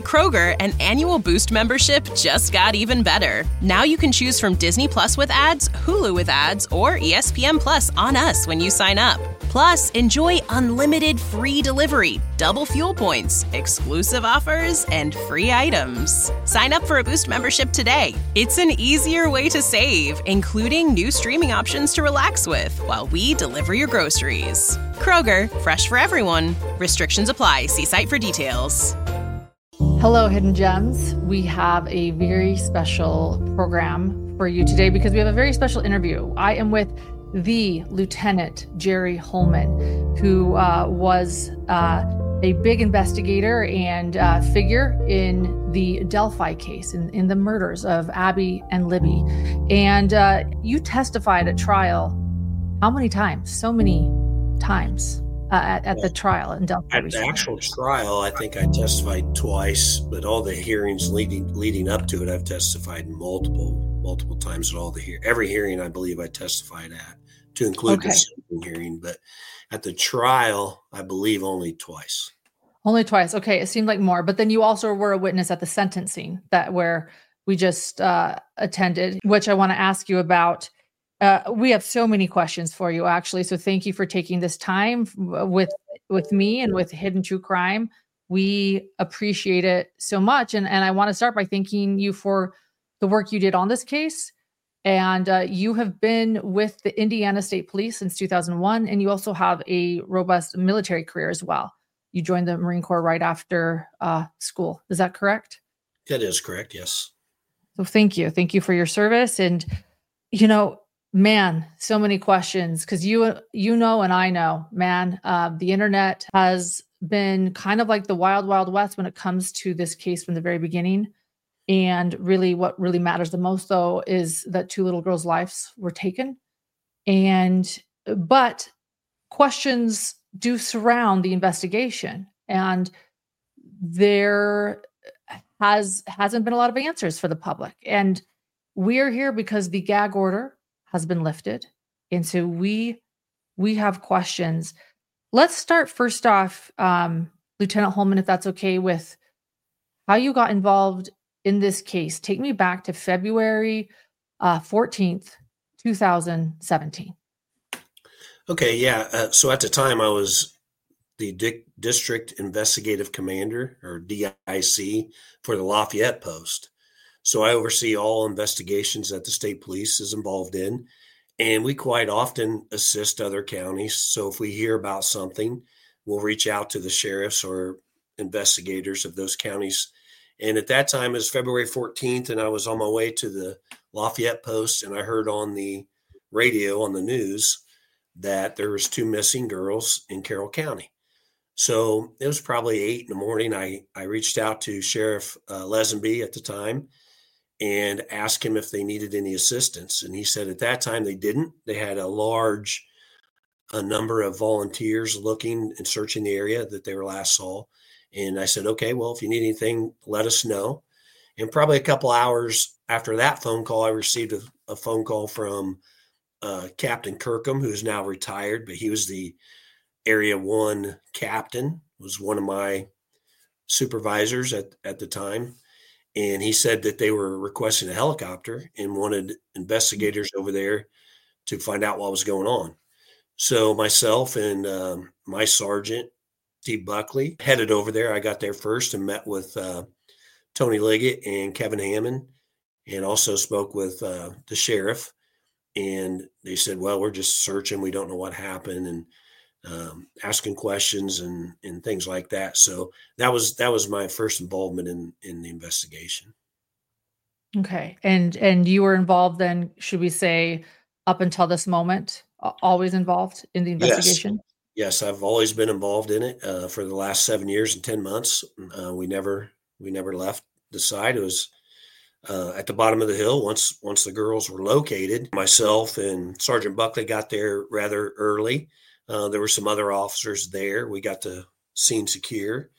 Kroger, an annual Boost membership just got even better. Now you can choose from Disney Plus with ads, Hulu with ads, or ESPN Plus on us when you sign up. Plus, enjoy unlimited free delivery, double fuel points, exclusive offers, and free items. Sign up for a Boost membership today. It's an easier way to save, including new streaming options to relax with while we deliver your groceries. Kroger, fresh for everyone. Restrictions apply. See site for details. Hello, Hidden Gems. We have a very special program for you today because we have a very special interview. I am with the Lieutenant Jerry Holman, who was a big investigator and figure in the Delphi case, in the murders of Abby and Libby. And you testified at trial how many times? So many times. At the trial in Delphi. At the actual trial, I think I testified twice, but all the hearings leading up to it, I've testified multiple times at every hearing I believe I testified at, to include the sentencing hearing. But at the trial, I believe only twice. Only twice. Okay, it seemed like more. But then you also were a witness at the sentencing where we just attended, which I want to ask you about. We have so many questions for you, actually. So thank you for taking this time with me and with Hidden True Crime. We appreciate it so much. And I want to start by thanking you for the work you did on this case. And you have been with the Indiana State Police since 2001. And you also have a robust military career as well. You joined the Marine Corps right after school. Is that correct? That is correct, yes. So thank you. Thank you for your service. And, man, so many questions because you know and I know, man, the internet has been kind of like the wild, wild west when it comes to this case from the very beginning. And really what really matters the most, though, is that two little girls' lives were taken. But questions do surround the investigation. And there hasn't been a lot of answers for the public. And we're here because the gag order has been lifted. And so we have questions. Let's start first off, Lieutenant Holman, if that's okay, with how you got involved in this case. Take me back to February 14th, 2017. Okay, yeah. So at the time I was the District Investigative Commander, or DIC, for the Lafayette Post. So I oversee all investigations that the state police is involved in, and we quite often assist other counties. So if we hear about something, we'll reach out to the sheriffs or investigators of those counties. And at that time, it was February 14th, and I was on my way to the Lafayette Post, and I heard on the radio, on the news, that there was 2 missing girls in Carroll County. So it was probably 8 in the morning. I reached out to Sheriff Lesenby at the time and asked him if they needed any assistance. And he said at that time they didn't. They had a large number of volunteers looking and searching the area that they were last saw. And I said, okay, well, if you need anything, let us know. And probably a couple hours after that phone call, I received a phone call from Captain Kirkham, who's now retired, but he was the Area 1 captain, was one of my supervisors at the time. And he said that they were requesting a helicopter and wanted investigators over there to find out what was going on. So myself and my sergeant, T. Buckley, headed over there. I got there first and met with Tony Liggett and Kevin Hammond, and also spoke with the sheriff. And they said, well, we're just searching. We don't know what happened, and asking questions and things like that. So that was my first involvement in the investigation. Okay. And you were involved then, should we say, up until this moment, always involved in the investigation? Yes, I've always been involved in it for the last 7 years and 10 months. We never left the site. It was at the bottom of the hill once the girls were located. Myself and Sergeant Buckley got there rather early. There were some other officers there. We got the scene secure,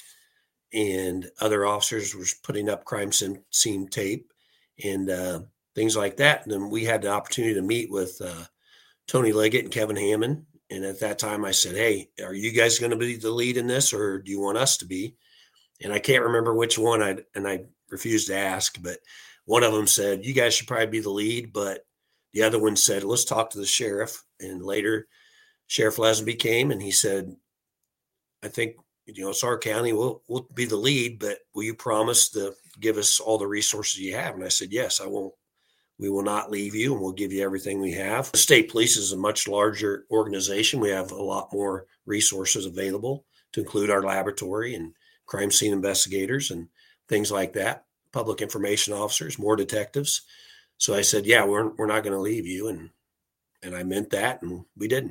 and other officers were putting up crime scene tape and things like that. And then we had the opportunity to meet with Tony Liggett and Kevin Hammond. And at that time I said, hey, are you guys going to be the lead in this, or do you want us to be? And I can't remember which one I refused to ask, but one of them said, you guys should probably be the lead. But the other one said, let's talk to the sheriff. And later Sheriff Lesby came and he said, I think, it's our county, we'll be the lead, but will you promise to give us all the resources you have? And I said, yes, I won't. We will not leave you, and we'll give you everything we have. The state police is a much larger organization. We have a lot more resources available, to include our laboratory and crime scene investigators and things like that, public information officers, more detectives. So I said, yeah, we're not going to leave you. And I meant that, and we didn't.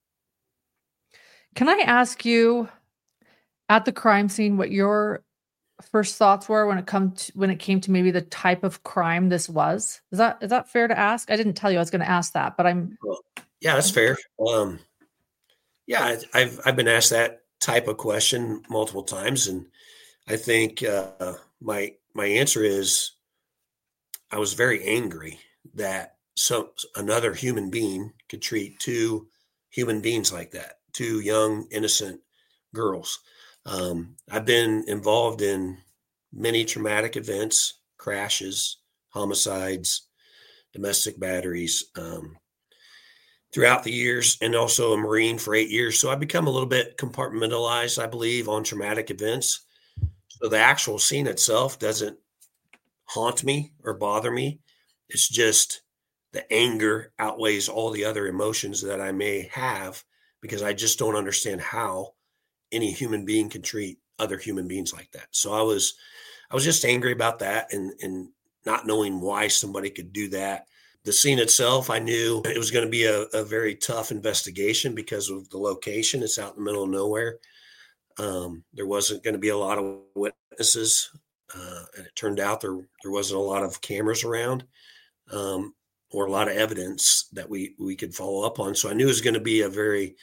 Can I ask you, at the crime scene, what your first thoughts were when it came to maybe the type of crime this was? Is that fair to ask? I didn't tell you I was going to ask that, but yeah, that's fair. Yeah, I've been asked that type of question multiple times, and I think my answer is I was very angry that another human being could treat two human beings like that, two young innocent girls. I've been involved in many traumatic events, crashes, homicides, domestic batteries, throughout the years, and also a Marine for 8 years. So I've become a little bit compartmentalized, I believe, on traumatic events. So the actual scene itself doesn't haunt me or bother me. It's just the anger outweighs all the other emotions that I may have, because I just don't understand how any human being can treat other human beings like that. So I was just angry about that, and not knowing why somebody could do that. The scene itself, I knew it was going to be a very tough investigation because of the location. It's out in the middle of nowhere. There wasn't going to be a lot of witnesses, and it turned out there wasn't a lot of cameras around, or a lot of evidence that we could follow up on. So I knew it was going to be a very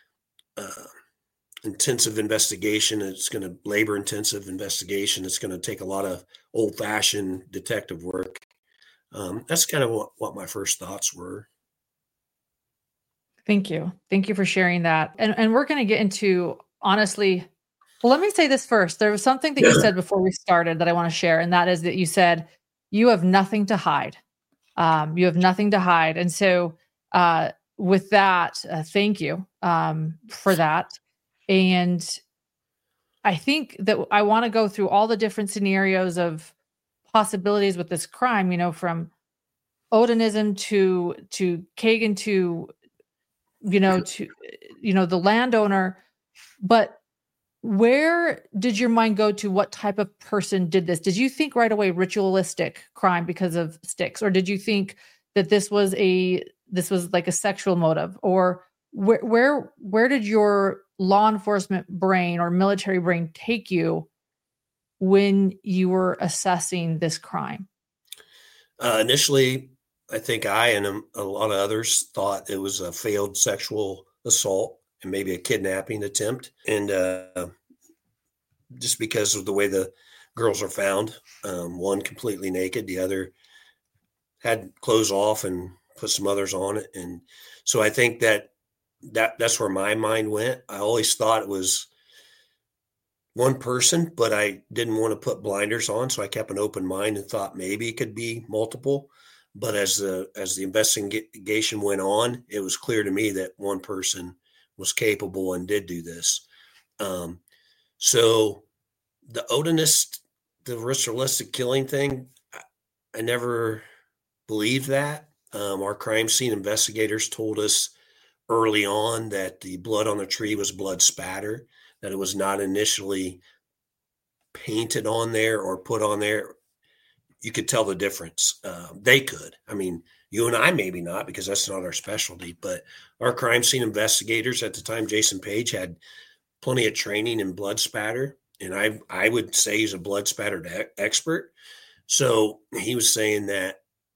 intensive investigation. It's going to labor intensive investigation. It's going to take a lot of old fashioned detective work. That's kind of what my first thoughts were. Thank you. Thank you for sharing that. And we're going to get into, honestly, well, let me say this first. There was something that you said before we started that I want to share. And that is that you said, you have nothing to hide. You have nothing to hide. And so, with that, thank you, for that. And I think that I want to go through all the different scenarios of possibilities with this crime, from Odinism to Kagan to, the landowner. But where did your mind go to what type of person did this? Did you think right away ritualistic crime because of sticks? Or did you think that this was like a sexual motive? Or where did your law enforcement brain or military brain take you when you were assessing this crime? Initially, I think I and a lot of others thought it was a failed sexual assault and maybe a kidnapping attempt. And just because of the way the girls are found, one completely naked, the other had clothes off and put some others on it. And so I think that's where my mind went. I always thought it was one person, but I didn't want to put blinders on. So I kept an open mind and thought maybe it could be multiple. But as the investigation went on, it was clear to me that one person was capable and did do this. So the Odinist, the ritualistic killing thing, I never believed that. Our crime scene investigators told us early on that the blood on the tree was blood spatter, that it was not initially painted on there or put on there. You could tell the difference. They could. I mean, you and I maybe not, because that's not our specialty, but our crime scene investigators at the time, Jason Page, had plenty of training in blood spatter. And I would say he's a blood spattered expert. So he was saying that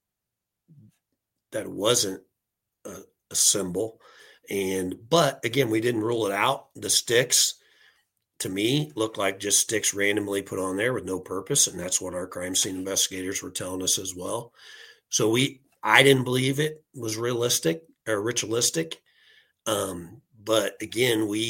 it wasn't a symbol. But again, we didn't rule it out. The sticks, to me, looked like just sticks randomly put on there with no purpose. And that's what our crime scene investigators were telling us as well. So I didn't believe it was realistic or ritualistic. But again, we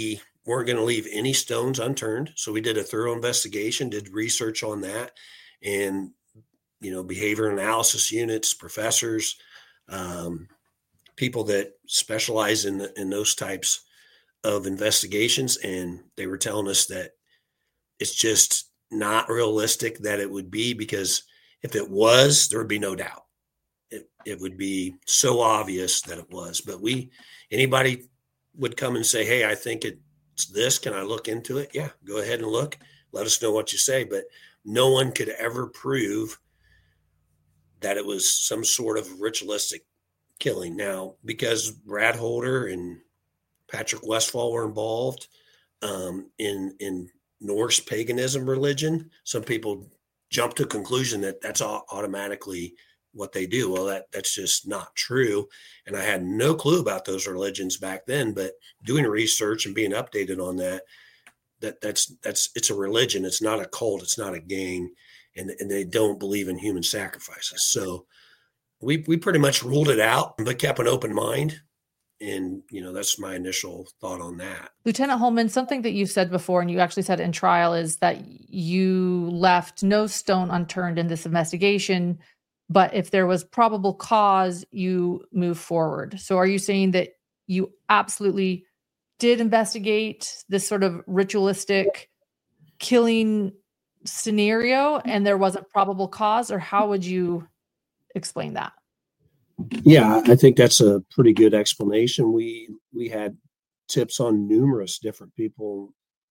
weren't going to leave any stones unturned. So we did a thorough investigation, did research on that, and, behavior analysis units, professors, people that specialize in those types of investigations. And they were telling us that it's just not realistic that it would be, because if it was, there would be no doubt. It would be so obvious that it was. But anybody would come and say, hey, I think it's this. Can I look into it? Yeah, go ahead and look. Let us know what you say. But no one could ever prove that it was some sort of ritualistic killing. Now, because Brad Holder and Patrick Westphal were involved in Norse paganism religion, some people jump to a conclusion that that's automatically what they do. Well, that's just not true. And I had no clue about those religions back then, but doing research and being updated on that's it's a religion. It's not a cult. It's not a gang, and they don't believe in human sacrifices. So we pretty much ruled it out, but kept an open mind. And, that's my initial thought on that. Lieutenant Holman, something that you've said before, and you actually said in trial, is that you left no stone unturned in this investigation, but if there was probable cause, you move forward. So are you saying that you absolutely did investigate this sort of ritualistic killing scenario and there wasn't probable cause, or how would you explain that? Yeah, I think that's a pretty good explanation. We had tips on numerous different people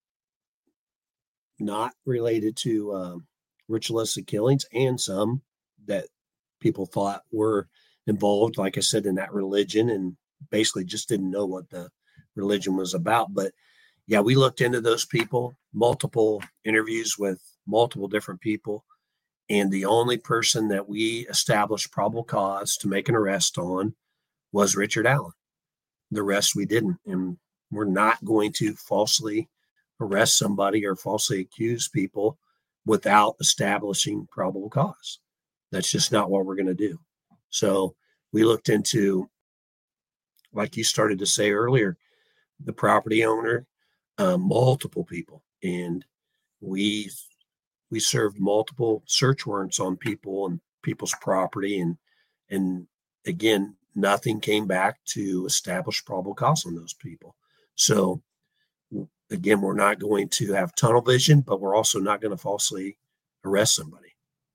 not related to ritualistic killings, and some that people thought were involved, like I said, in that religion, and basically just didn't know what the religion was about. But yeah, we looked into those people, multiple interviews with multiple different people. And the only person that we established probable cause to make an arrest on was Richard Allen. The rest we didn't. And we're not going to falsely arrest somebody or falsely accuse people without establishing probable cause. That's just not what we're going to do. So we looked into, like you started to say earlier, the property owner, multiple people. And we served multiple search warrants on people and people's property. And again, nothing came back to establish probable cause on those people. So again, we're not going to have tunnel vision, but we're also not going to falsely arrest somebody.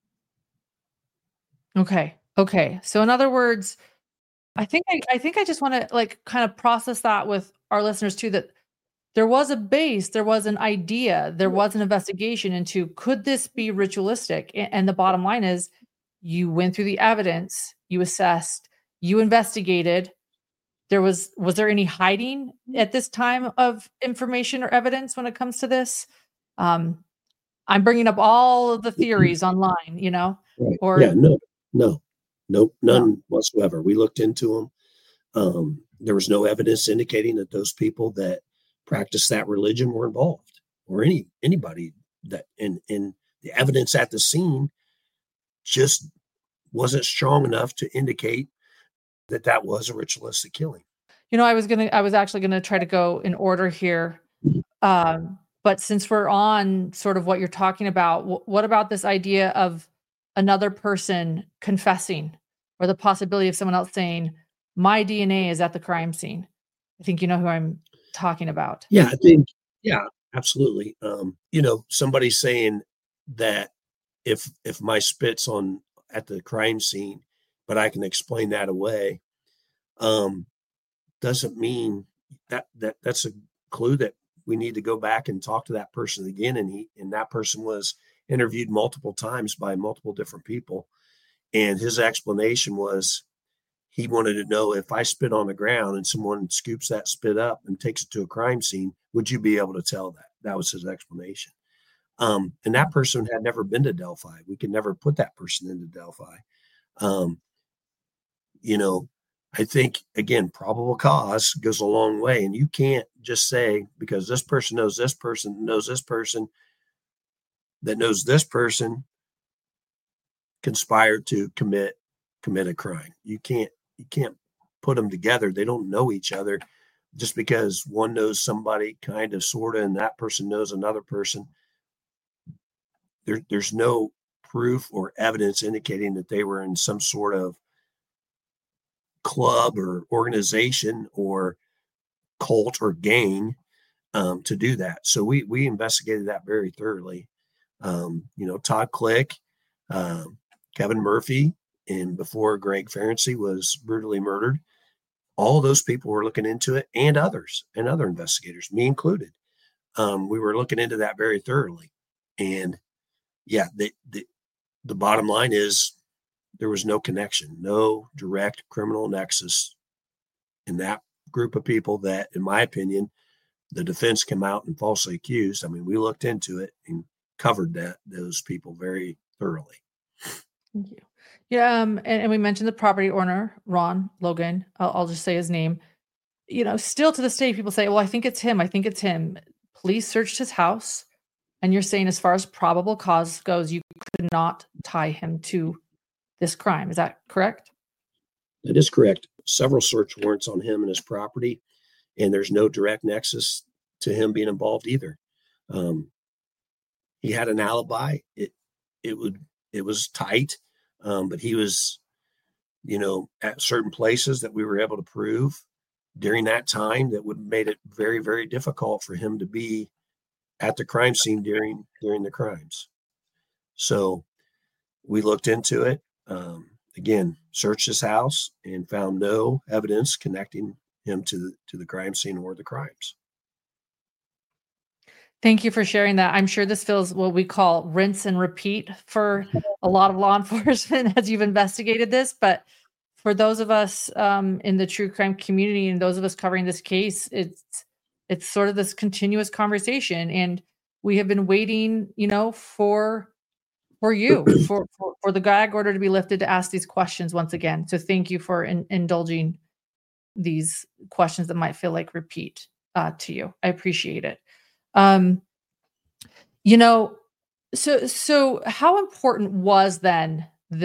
Okay. So in other words, I think I just want to kind of process that with our listeners too, that there was a base, there was an idea, there was an investigation into, could this be ritualistic? And the bottom line is, you went through the evidence, you assessed, you investigated. Was there any hiding at this time of information or evidence when it comes to this? I'm bringing up all of the theories online, Right. or yeah, none whatsoever. We looked into them. There was no evidence indicating that those people that practice that religion were involved, or anybody that in the evidence at the scene just wasn't strong enough to indicate that was a ritualistic killing. I was actually going to try to go in order here. But since we're on sort of what you're talking about, what about this idea of another person confessing, or the possibility of someone else saying, my DNA is at the crime scene? I think you know who I'm talking about. Yeah, absolutely. Somebody saying that if my spit's on at the crime scene, but I can explain that away, doesn't mean that's a clue that we need to go back and talk to that person again. And that person was interviewed multiple times by multiple different people. And his explanation was, he wanted to know, if I spit on the ground and someone scoops that spit up and takes it to a crime scene, would you be able to tell that? That was his explanation. And that person had never been to Delphi. We could never put that person into Delphi. I think, again, probable cause goes a long way. And you can't just say, because this person knows this person, knows this person, that knows this person conspired to commit a crime. You can't put them together. They don't know each other. just because one knows somebody kind of, sort of, and that person knows another person, there's no proof or evidence indicating that they were in some sort of club or organization or cult or gang to do that. So we investigated that very thoroughly. Todd Click, Kevin Murphy, and before Greg Ferenczi was brutally murdered, all those people were looking into it, and others, and other investigators, me included. We were looking into that very thoroughly. And yeah, the bottom line is there was no connection, no direct criminal nexus in that group of people that, in my opinion, the defense came out and falsely accused. I mean, we looked into it and covered those people very thoroughly. Thank you. Yeah, and we mentioned the property owner, Ron Logan. I'll just say his name. Still to this day, people say, well, I think it's him. I think it's him. Police searched his house, and you're saying as far as probable cause goes, you could not tie him to this crime. Is that correct? That is correct. Several search warrants on him and his property, and there's no direct nexus to him being involved either. He had an alibi. It was tight, but he was, at certain places that we were able to prove during that time that would have made it very, very difficult for him to be at the crime scene during the crimes. So we looked into it. Again, searched his house and found no evidence connecting him to the crime scene or the crimes. Thank you for sharing that. I'm sure this feels what we call rinse and repeat for a lot of law enforcement as you've investigated this. But for those of us in the true crime community and those of us covering this case, it's sort of this continuous conversation. And we have been waiting, for the gag order to be lifted to ask these questions once again. So thank you for indulging these questions that might feel like repeat to you. I appreciate it. So how important was then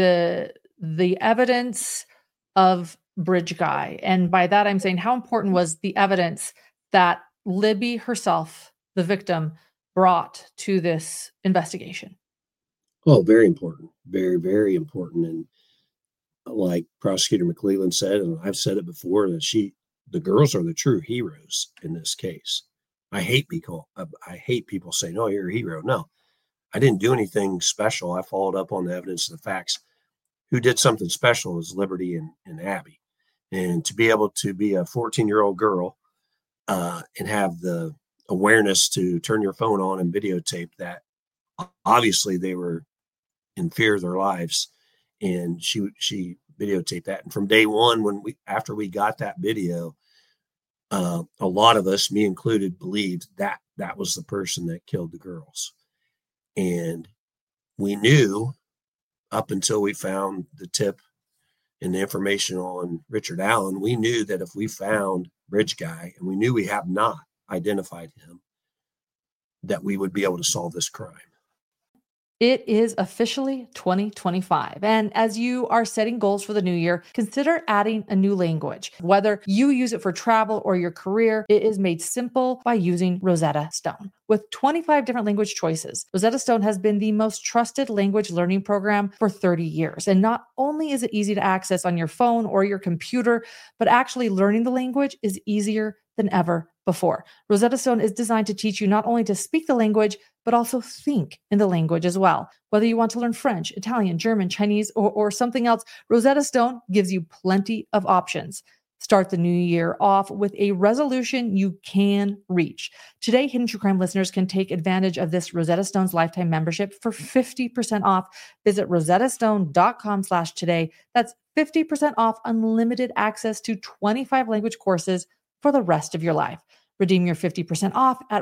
the evidence of Bridge Guy? And by that, I'm saying, how important was the evidence that Libby herself, the victim, brought to this investigation? Oh, very important. Very, very important. And like Prosecutor McClelland said, and I've said it before, that the girls are the true heroes in this case. I hate people saying, "Oh, you're a hero." No, I didn't do anything special. I followed up on the evidence and the facts. Who did something special was Liberty and Abby. And to be able to be a 14-year-old girl and have the awareness to turn your phone on and videotape that, obviously they were in fear of their lives. And she videotaped that. And from day one, after we got that video, a lot of us, me included, believed that that was the person that killed the girls. And we knew up until we found the tip and the information on Richard Allen, we knew that if we found Bridge Guy, and we knew we have not identified him, that we would be able to solve this crime. It is officially 2025. And as you are setting goals for the new year, consider adding a new language. Whether you use it for travel or your career, it is made simple by using Rosetta Stone. With 25 different language choices, Rosetta Stone has been the most trusted language learning program for 30 years. And not only is it easy to access on your phone or your computer, but actually learning the language is easier than ever before. Rosetta Stone is designed to teach you not only to speak the language, but also think in the language as well. Whether you want to learn French, Italian, German, Chinese, or something else, Rosetta Stone gives you plenty of options. Start the new year off with a resolution you can reach. Today, Hidden True Crime listeners can take advantage of this Rosetta Stone's lifetime membership for 50% off. Visit rosettastone.com/today. That's 50% off unlimited access to 25 language courses for the rest of your life. Redeem your 50% off at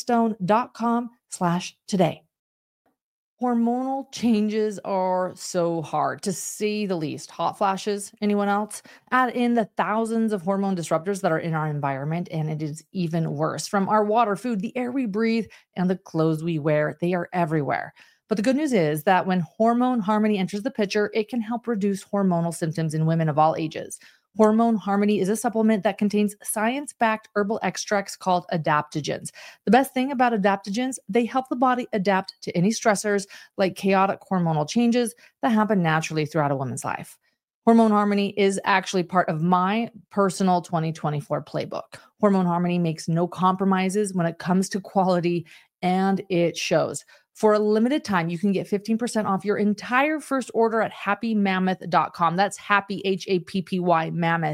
rosettastone.com/today. Hormonal changes are so hard, to say the least. Hot flashes, anyone else? Add in the thousands of hormone disruptors that are in our environment, and it is even worse. From our water, food, the air we breathe, and the clothes we wear, they are everywhere. But the good news is that when Hormone Harmony enters the picture, it can help reduce hormonal symptoms in women of all ages. Hormone Harmony is a supplement that contains science-backed herbal extracts called adaptogens. The best thing about adaptogens, they help the body adapt to any stressors like chaotic hormonal changes that happen naturally throughout a woman's life. Hormone Harmony is actually part of my personal 2024 playbook. Hormone Harmony makes no compromises when it comes to quality, and it shows. For a limited time, you can get 15% off your entire first order at happymammoth.com. That's happy, Happy, mammoth,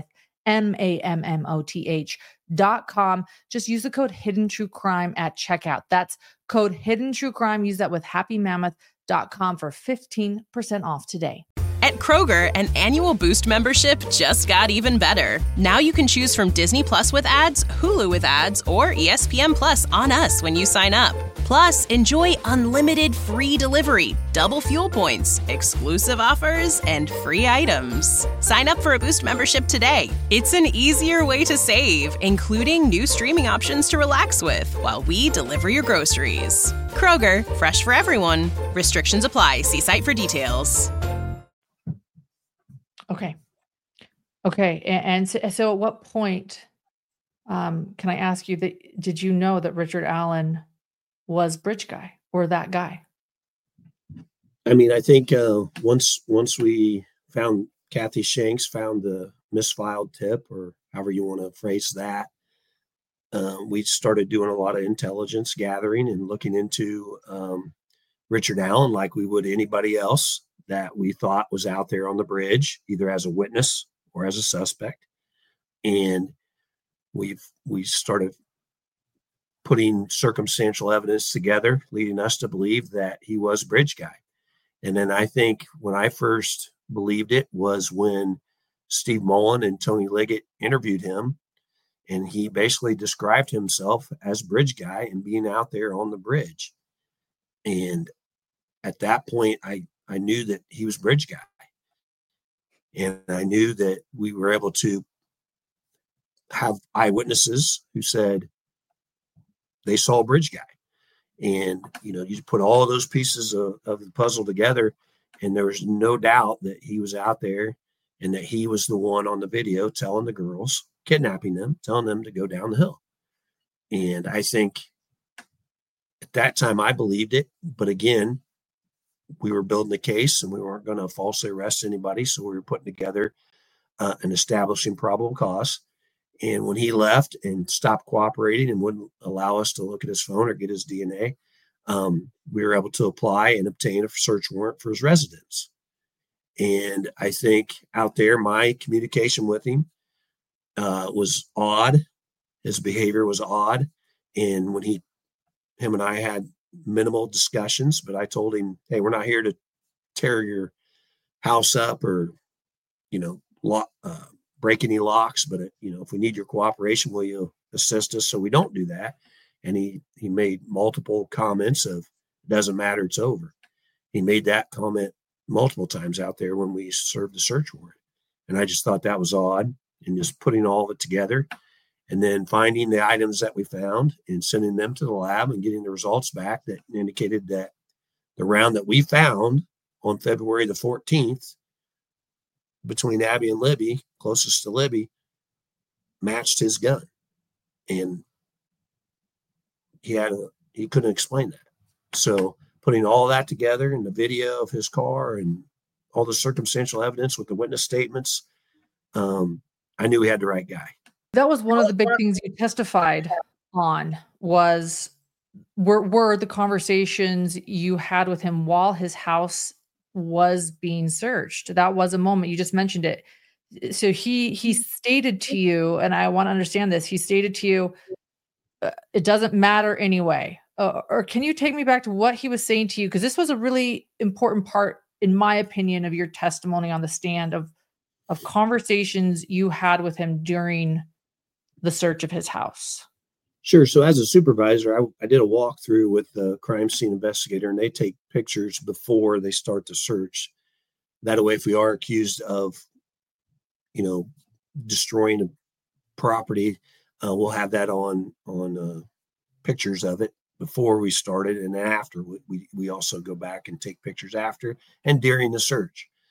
MAMMOTH.com. Just use the code Hidden True Crime at checkout. That's code Hidden True Crime. Use that with happymammoth.com for 15% off today. At Kroger, an annual Boost membership just got even better. Now you can choose from Disney Plus with ads, Hulu with ads, or ESPN Plus on us when you sign up. Plus, enjoy unlimited free delivery, double fuel points, exclusive offers, and free items. Sign up for a Boost membership today. It's an easier way to save, including new streaming options to relax with while we deliver your groceries. Kroger, fresh for everyone. Restrictions apply. See site for details. Okay. And so at what point, can I ask you that, did you know that Richard Allen was Bridge Guy or that guy? I mean, I think once we found Kathy Shanks found the misfiled tip, or however you want to phrase that, we started doing a lot of intelligence gathering and looking into Richard Allen like we would anybody else that we thought was out there on the bridge, either as a witness or as a suspect. And we started putting circumstantial evidence together, leading us to believe that he was Bridge Guy. And then I think when I first believed it was when Steve Mullen and Tony Liggett interviewed him, and he basically described himself as Bridge Guy and being out there on the bridge. And at that point, I knew that he was Bridge Guy. And I knew that we were able to have eyewitnesses who said they saw Bridge Guy. And, you put all of those pieces of the puzzle together, and there was no doubt that he was out there and that he was the one on the video telling the girls, kidnapping them, telling them to go down the hill. And I think at that time I believed it. But again, we were building the case and we weren't going to falsely arrest anybody. So we were putting together an establishing probable cause. And when he left and stopped cooperating and wouldn't allow us to look at his phone or get his DNA, we were able to apply and obtain a search warrant for his residence. And I think out there, my communication with him was odd. His behavior was odd. And when him and I had minimal discussions, but I told him, hey, we're not here to tear your house up or, break any locks, but if we need your cooperation, will you assist us so we don't do that? And he made multiple comments of, doesn't matter, it's over. He made that comment multiple times out there when we served the search warrant. And I just thought that was odd, and just putting all of it together and then finding the items that we found and sending them to the lab and getting the results back that indicated that the round that we found on February the 14th between Abby and Libby, closest to Libby, matched his gun. And he couldn't explain that. So putting all that together in the video of his car and all the circumstantial evidence with the witness statements, I knew we had the right guy. That was one of the big things you testified on were the conversations you had with him while his house was being searched. That was a moment. You just mentioned it. So he stated to you, and I want to understand this, he stated to you, it doesn't matter anyway. Or can you take me back to what he was saying to you? Because this was a really important part, in my opinion, of your testimony on the stand of conversations you had with him during the search of his house. Sure. So as a supervisor, I did a walkthrough with the crime scene investigator, and they take pictures before they start the search. That way, if we are accused of, destroying a property, we'll have that on pictures of it before we started and after. We also go back and take pictures after and during the search.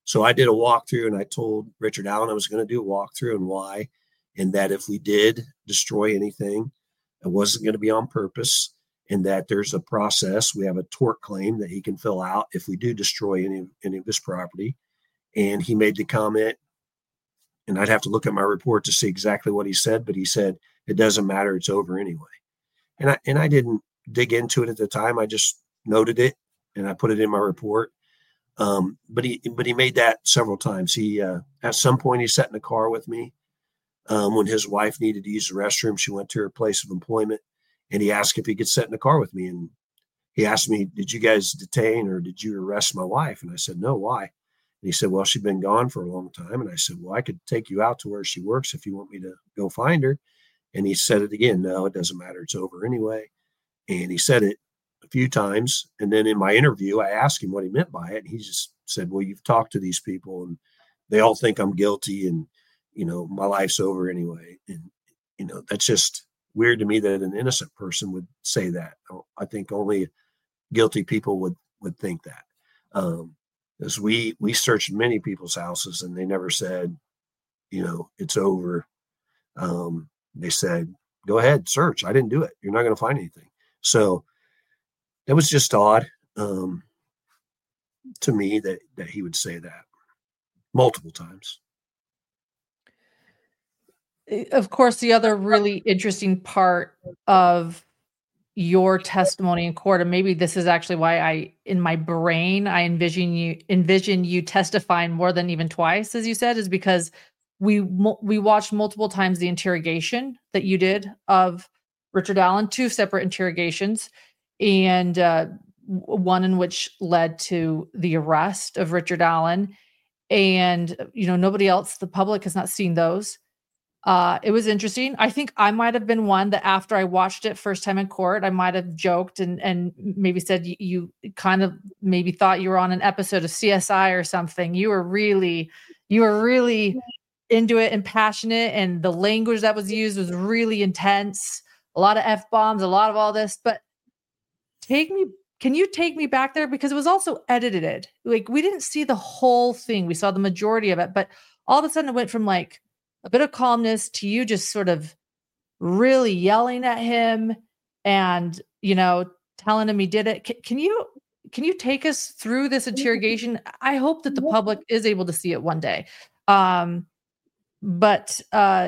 So I did a walkthrough, and I told Richard Allen I was going to do a walkthrough and why, and that if we did destroy anything, it wasn't going to be on purpose, and that there's a process. We have a tort claim that he can fill out if we do destroy any of his property. And he made the comment, and I'd have to look at my report to see exactly what he said, but he said, it doesn't matter, it's over anyway. And I didn't dig into it at the time. I just noted it and I put it in my report. But he made that several times. He at some point he sat in the car with me when his wife needed to use the restroom. She went to her place of employment, and he asked if he could sit in the car with me. And he asked me, "Did you guys detain or did you arrest my wife?" And I said, "No, why?" And he said, "Well, she'd been gone for a long time." And I said, "Well, I could take you out to where she works if you want me to go find her." And he said it again, "No, it doesn't matter. It's over anyway." And he said it a few times. And then in my interview, I asked him what he meant by it. And he just said, "Well, you've talked to these people and they all think I'm guilty, and, my life's over anyway." And, that's just weird to me that an innocent person would say that. I think only guilty people would think that. As we searched many people's houses and they never said, it's over. They said, "Go ahead, search. I didn't do it. You're not going to find anything." So that was just odd to me that he would say that multiple times. Of course, the other really interesting part of your testimony in court, and maybe this is actually why in my brain, I envision you testifying more than even twice, as you said, is because we watched multiple times the interrogation that you did of Richard Allen, 2 separate interrogations, and one in which led to the arrest of Richard Allen. And, nobody else, the public has not seen those. It was interesting. I think I might have been one that after I watched it first time in court, I might have joked and maybe said you kind of maybe thought you were on an episode of CSI or something. You were really into it and passionate, and the language that was used was really intense. A lot of F-bombs, a lot of all this. But can you take me back there? Because it was also edited. Like, we didn't see the whole thing. We saw the majority of it, but all of a sudden it went from like a bit of calmness to you just sort of really yelling at him and, telling him he did it. Can you take us through this interrogation? I hope that the public is able to see it one day. But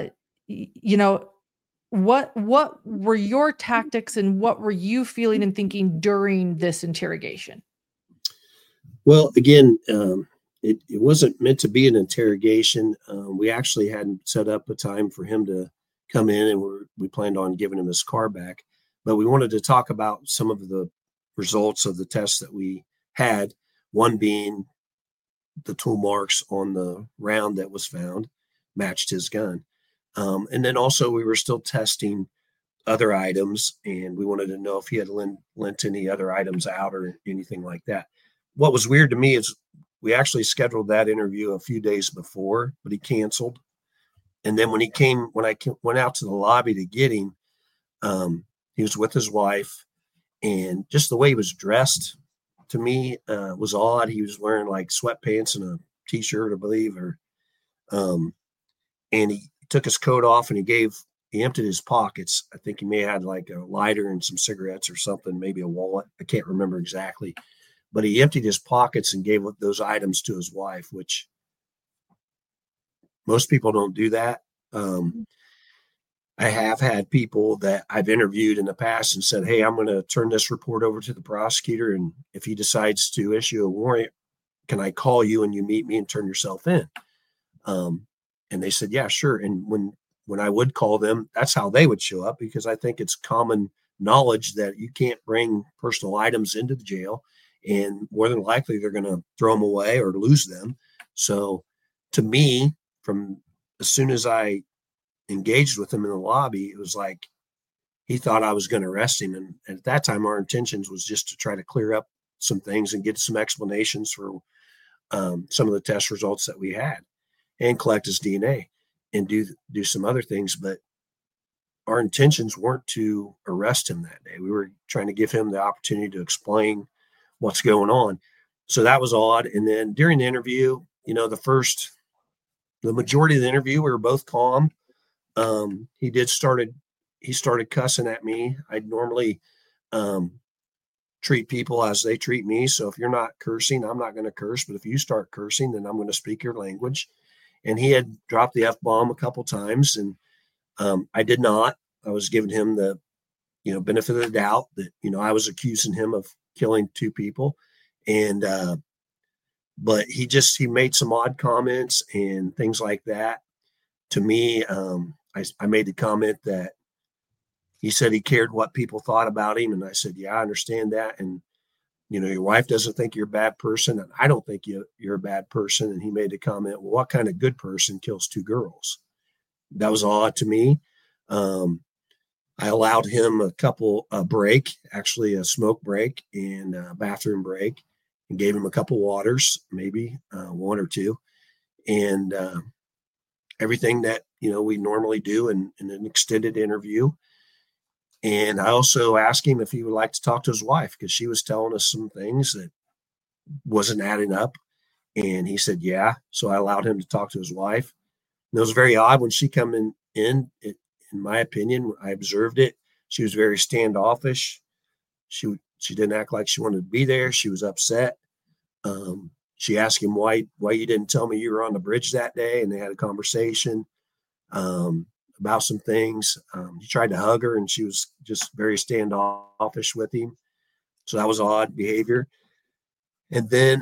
what were your tactics and what were you feeling and thinking during this interrogation? Well, again, it wasn't meant to be an interrogation. We actually hadn't set up a time for him to come in, and we planned on giving him his car back. But we wanted to talk about some of the results of the tests that we had, one being the tool marks on the round that was found matched his gun. And then also we were still testing other items, and we wanted to know if he had lent any other items out or anything like that. What was weird to me is we actually scheduled that interview a few days before, but he canceled. And then when I went out to the lobby to get him, he was with his wife, and just the way he was dressed to me was odd. He was wearing like sweatpants and a t-shirt, I believe, and he took his coat off and he emptied his pockets. I think he may have had like a lighter and some cigarettes or something, maybe a wallet. I can't remember exactly, but he emptied his pockets and gave those items to his wife, which most people don't do that. I have had people that I've interviewed in the past and said, "Hey, I'm going to turn this report over to the prosecutor, and if he decides to issue a warrant, can I call you and you meet me and turn yourself in?" And they said, "Yeah, sure." And when I would call them, that's how they would show up, because I think it's common knowledge that you can't bring personal items into the jail, and more than likely they're going to throw them away or lose them. So to me, from as soon as I engaged with him in the lobby, it was like he thought I was going to arrest him. And at that time, our intentions was just to try to clear up some things and get some explanations for some of the test results that we had, and collect his DNA and do some other things. But our intentions weren't to arrest him that day. We were trying to give him the opportunity to explain what's going on. So that was odd. And then during the interview, the majority of the interview, we were both calm. He started cussing at me. I'd normally treat people as they treat me. So if you're not cursing, I'm not going to curse. But if you start cursing, then I'm going to speak your language. And he had dropped the F-bomb a couple times, and I did not. I was giving him the benefit of the doubt that I was accusing him of killing 2 people, and but he made some odd comments and things like that to me. I made the comment that he said he cared what people thought about him, and I said, yeah, I understand that, and your wife doesn't think you're a bad person, and I don't think you're a bad person. And he made the comment, well, what kind of good person kills 2 girls? That was odd to me. I allowed him a break, actually a smoke break and a bathroom break, and gave him a couple waters, maybe 1 or 2, and everything that we normally do in an extended interview. And I also asked him if he would like to talk to his wife, because she was telling us some things that wasn't adding up. And he said, yeah. So I allowed him to talk to his wife. And it was very odd when she come in, in my opinion, I observed it. She was very standoffish. She didn't act like she wanted to be there. She was upset. She asked him why you didn't tell me you were on the bridge that day. And they had a conversation about some things. He tried to hug her, and she was just very standoffish with him. So that was odd behavior. And then,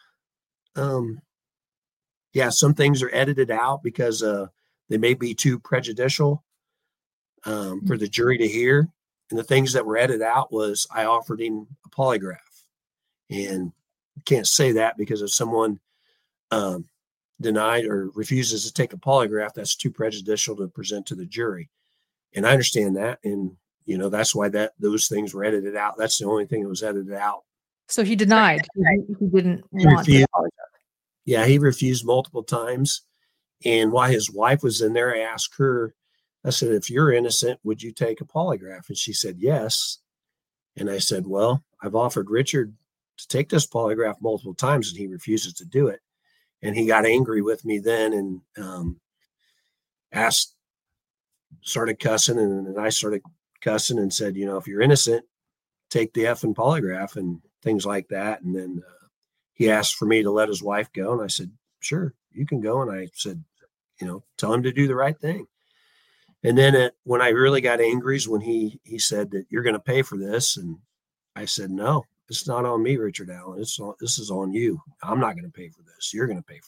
some things are edited out because they may be too prejudicial for the jury to hear. And the things that were edited out was I offered him a polygraph. And I can't say that because if someone denied or refuses to take a polygraph, that's too prejudicial to present to the jury. And I understand that. And, that's why those things were edited out. That's the only thing that was edited out. So he denied. He didn't want to apologize. Yeah, he refused multiple times. And while his wife was in there, I asked her, I said, if you're innocent, would you take a polygraph? And she said, yes. And I said, well, I've offered Richard to take this polygraph multiple times, and he refuses to do it. And he got angry with me then and started cussing. And I started cussing and said, if you're innocent, take the effing polygraph and things like that. And then he asked for me to let his wife go. And I said, sure, you can go. And I said, tell him to do the right thing. And then when I really got angry is when he said that you're going to pay for this. And I said, no, it's not on me, Richard Allen. This is on you. I'm not going to pay for this. You're going to pay for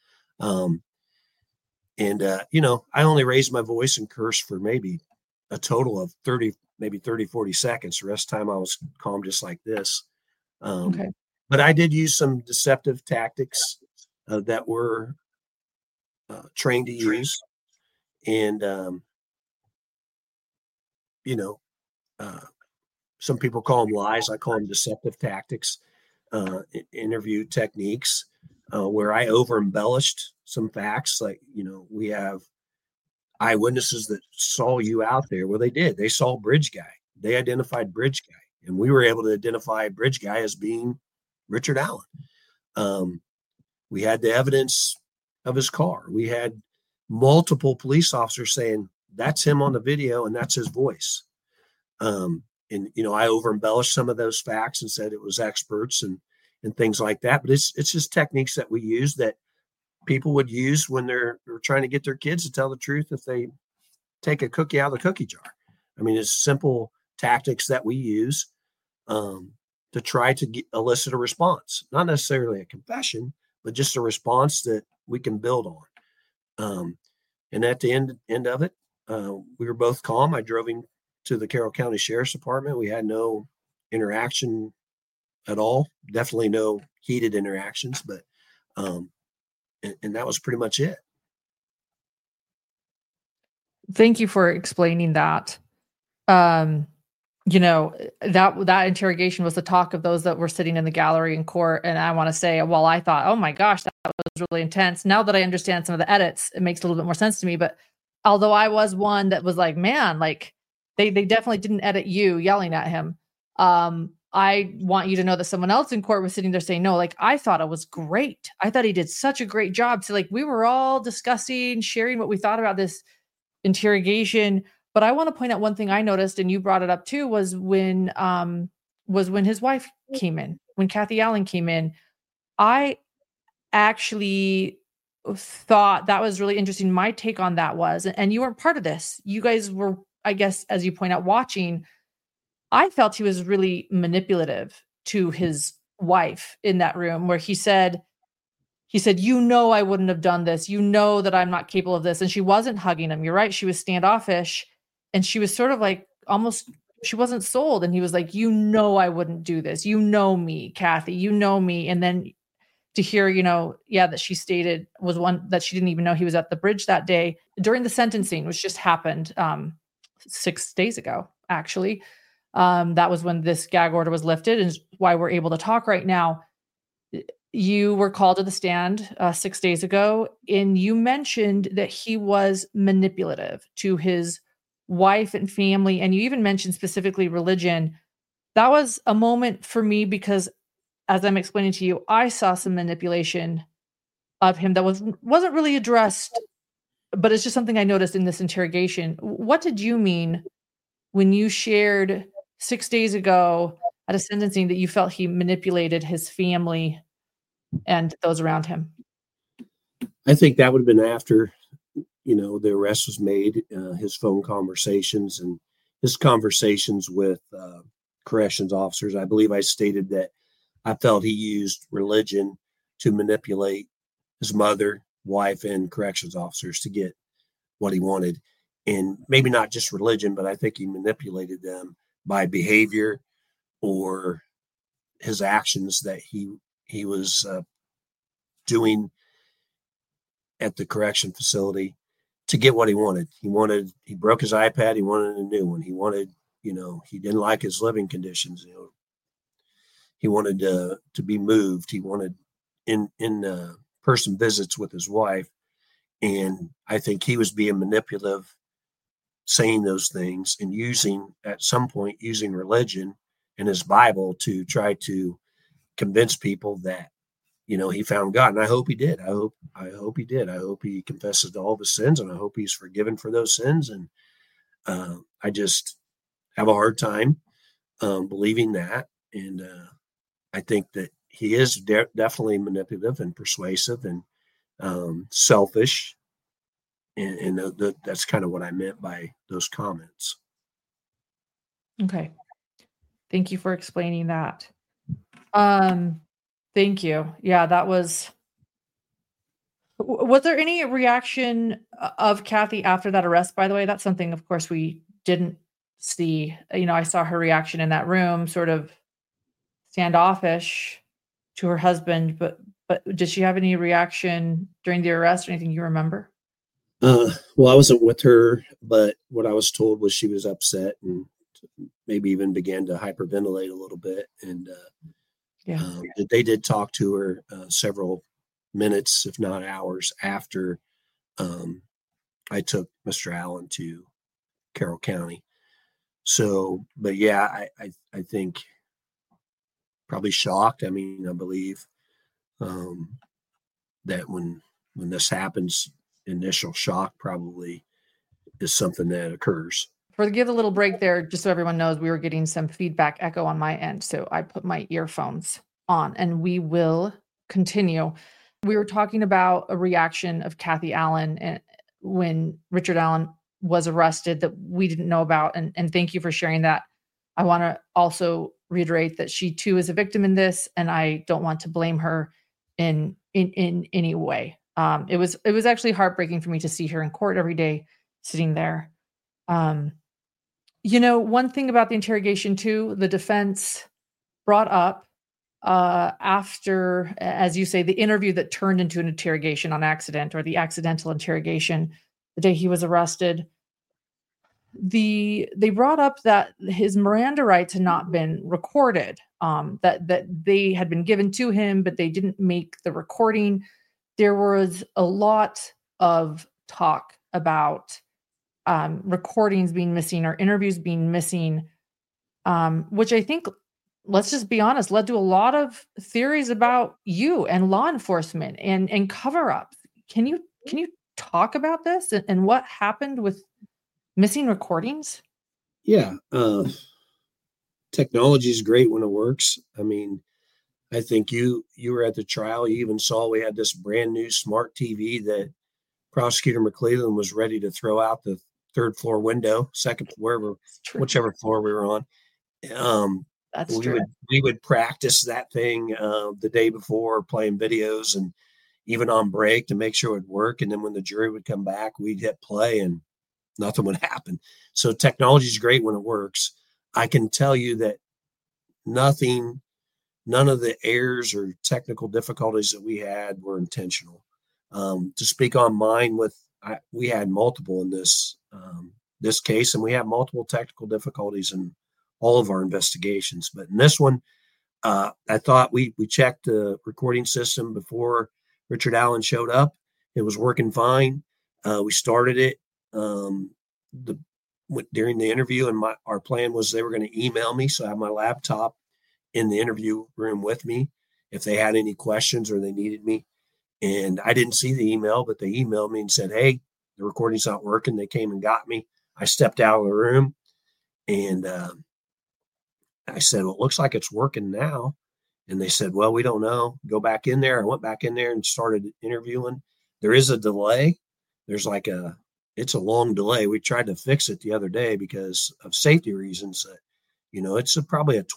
that. I only raised my voice and cursed for maybe a total of 30, 40 seconds. The rest of the time I was calm, just like this. Okay. But I did use some deceptive tactics that were trained to use. And, some people call them lies. I call them deceptive tactics, interview techniques, where I over embellished some facts. Like, we have eyewitnesses that saw you out there. Well, they did. They saw Bridge Guy. They identified Bridge Guy. And we were able to identify Bridge Guy as being Richard Allen. We had the evidence of his car. We had multiple police officers saying that's him on the video and that's his voice. I over embellished some of those facts and said it was experts and things like that. But it's just techniques that we use that people would use when they're trying to get their kids to tell the truth if they take a cookie out of the cookie jar. I mean, it's simple tactics that we use to try to elicit a response, not necessarily a confession, but just a response that we can build on. And at the end of it, we were both calm. I drove him to the Carroll County Sheriff's Department. We had no interaction at all. Definitely no heated interactions, but and that was pretty much it. Thank you for explaining that. That interrogation was the talk of those that were sitting in the gallery in court. And I want to say, well, I thought, oh my gosh, that was really intense. Now that I understand some of the edits, it makes a little bit more sense to me. But although I was one that was like, man, like they definitely didn't edit you yelling at him. I want you to know that someone else in court was sitting there saying, no, like, I thought it was great. I thought he did such a great job. So like, we were all discussing, sharing what we thought about this interrogation. But I want to point out one thing I noticed, and you brought it up too, was when his wife came in, when Kathy Allen came in. I actually thought that was really interesting. My take on that was, and you weren't part of this. You guys were, I guess, as you point out, watching. I felt he was really manipulative to his wife in that room where he said, you know, I wouldn't have done this. You know that I'm not capable of this. And she wasn't hugging him. You're right. She was standoffish and she was sort of like almost, she wasn't sold. And he was like, you know, I wouldn't do this. You know me, Kathy, you know me. And then to hear, that she stated was one that she didn't even know he was at the bridge that day during the sentencing, which just happened 6 days ago, actually. That was when this gag order was lifted and why we're able to talk right now. You were called to the stand 6 days ago, and you mentioned that he was manipulative to his wife and family, and you even mentioned specifically religion. That was a moment for me because, as I'm explaining to you, I saw some manipulation of him that wasn't really addressed, but it's just something I noticed in this interrogation. What did you mean when you shared 6 days ago at a sentencing that you felt he manipulated his family and those around him? I think that would have been after, the arrest was made, his phone conversations and his conversations with corrections officers. I believe I stated that I felt he used religion to manipulate his mother, wife, and corrections officers to get what he wanted. And maybe not just religion, but I think he manipulated them by behavior or his actions that he was doing at the correction facility to get what he wanted. He broke his iPad. He wanted a new one. He wanted, he didn't like his living conditions. He wanted to be moved. He wanted in person visits with his wife. And I think he was being manipulative, saying those things and at some point using religion and his Bible to try to convince people that, he found God. And I hope he did. I hope he did. I hope he confesses to all of his sins, and I hope he's forgiven for those sins. And I just have a hard time believing that. And I think that he is definitely manipulative and persuasive and selfish. And that's kind of what I meant by those comments. Okay. Thank you for explaining that. Thank you. Yeah, that was there any reaction of Kathy after that arrest, by the way? That's something, of course, we didn't see. I saw her reaction in that room, sort of standoffish to her husband, but did she have any reaction during the arrest or anything you remember? Well, I wasn't with her, but what I was told was she was upset and maybe even began to hyperventilate a little bit. And they did talk to her several minutes, if not hours, after I took Mr. Allen to Carroll County. So, but yeah, I think probably shocked. I mean, I believe that when this happens, initial shock probably is something that occurs. Give a little break there, just so everyone knows, we were getting some feedback echo on my end. So I put my earphones on and we will continue. We were talking about a reaction of Kathy Allen when Richard Allen was arrested that we didn't know about. And thank you for sharing that. I want to also reiterate that she too is a victim in this, and I don't want to blame her in any way. It was actually heartbreaking for me to see her in court every day sitting there. One thing about the interrogation too, the defense brought up after, as you say, the interview that turned into an interrogation on accident, or the accidental interrogation, the day he was arrested. They brought up that his Miranda rights had not been recorded, that they had been given to him, but they didn't make the recording. There was a lot of talk about recordings being missing or interviews being missing, which I think let's just be honest, led to a lot of theories about you and law enforcement and cover-ups. Can you talk about this and what happened with missing recordings? Yeah. Technology is great when it works. I mean, I think you were at the trial. You even saw we had this brand new smart TV that Prosecutor McClelland was ready to throw out the third floor window, second, whichever floor we were on. That's true. We would practice that thing the day before, playing videos and even on break to make sure it would work. And then when the jury would come back, we'd hit play and nothing would happen. So technology is great when it works. I can tell you that none of the errors or technical difficulties that we had were intentional. To speak on mine, we had multiple in this case, and we have multiple technical difficulties in all of our investigations. But in this one, I thought we checked the recording system before Richard Allen showed up. It was working fine. We started it during the interview, and our plan was they were going to email me, so I have my laptop in the interview room with me if they had any questions or they needed me. And I didn't see the email, but they emailed me and said, hey, the recording's not working. They came and got me. I stepped out of the room and I said, well, it looks like it's working now. And they said, well, we don't know. Go back in there. I went back in there and started interviewing. There is a delay. It's a long delay. We tried to fix it the other day because of safety reasons. It's probably a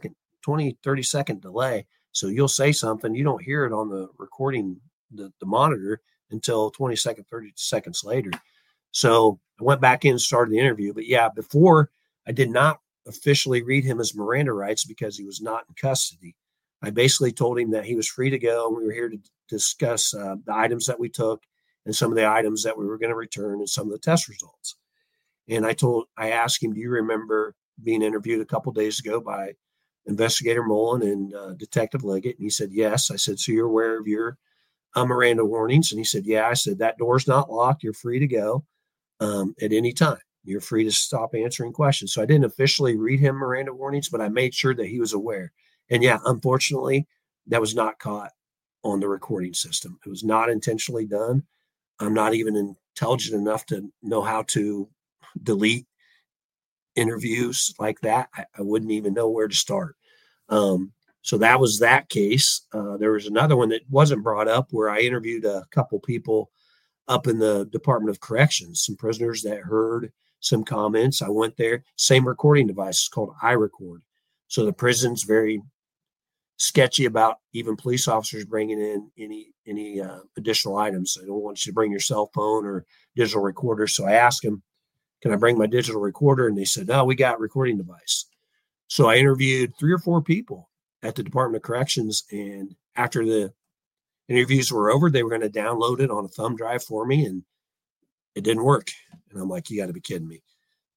30 second delay. So you'll say something, you don't hear it on the recording, the monitor until 30 seconds later. So I went back in and started the interview. But yeah, before I did not officially read him his Miranda rights because he was not in custody. I basically told him that he was free to go and we were here to discuss the items that we took and some of the items that we were going to return and some of the test results. And I asked him, do you remember being interviewed a couple of days ago by Investigator Mullen and Detective Liggett? And he said, yes. I said, so you're aware of your Miranda warnings? And he said, yeah. I said, that door's not locked. You're free to go at any time. You're free to stop answering questions. So I didn't officially read him Miranda warnings, but I made sure that he was aware. And yeah, unfortunately, that was not caught on the recording system. It was not intentionally done. I'm not even intelligent enough to know how to delete interviews like that. I wouldn't even know where to start. So that was that case. There was another one that wasn't brought up where I interviewed a couple people up in the Department of Corrections, some prisoners that heard some comments. I went there, same recording device. It's called iRecord. So the prison's very sketchy about even police officers bringing in any additional items. They don't want you to bring your cell phone or digital recorder. So I asked them, can I bring my digital recorder? And they said, no, we got recording device. So I interviewed 3 or 4 people at the Department of Corrections. And after the interviews were over, they were going to download it on a thumb drive for me. And it didn't work. And I'm like, you got to be kidding me.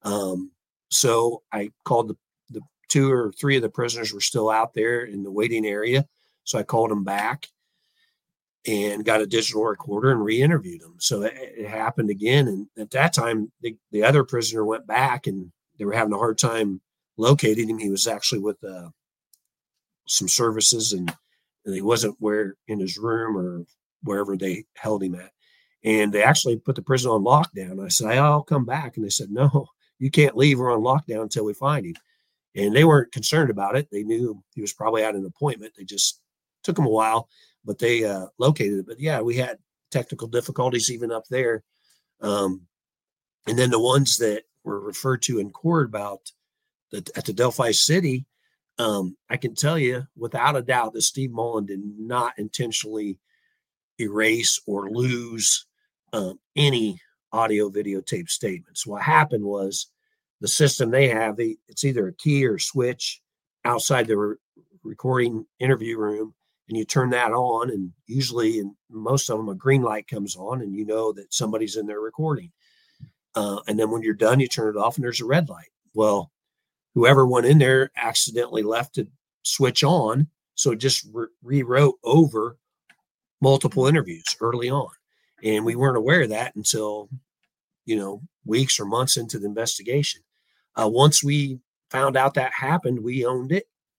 So I called the 2 or 3 of the prisoners were still out there in the waiting area. So I called them back and got a digital recorder and re-interviewed them. So it happened again. And at that time, the other prisoner went back and they were having a hard time locating him. He was actually with some services and he wasn't in his room or wherever they held him at. And they actually put the prison on lockdown. I said, I'll come back. And they said, no, you can't leave. We're on lockdown until we find him. And they weren't concerned about it. They knew he was probably at an appointment. They just took him a while, but they located it. But yeah, we had technical difficulties even up there. And then the ones that were referred to in court about at the Delphi City, I can tell you without a doubt that Steve Mullen did not intentionally erase or lose any audio videotape statements. What happened was the system they have, it's either a key or switch outside the recording interview room, and you turn that on, and usually in most of them a green light comes on and you know that somebody's in there recording. And then when you're done, you turn it off and there's a red light. Well, whoever went in there accidentally left it switch on, so it just rewrote over multiple interviews early on. And we weren't aware of that until, weeks or months into the investigation. Once we found out that happened, we owned it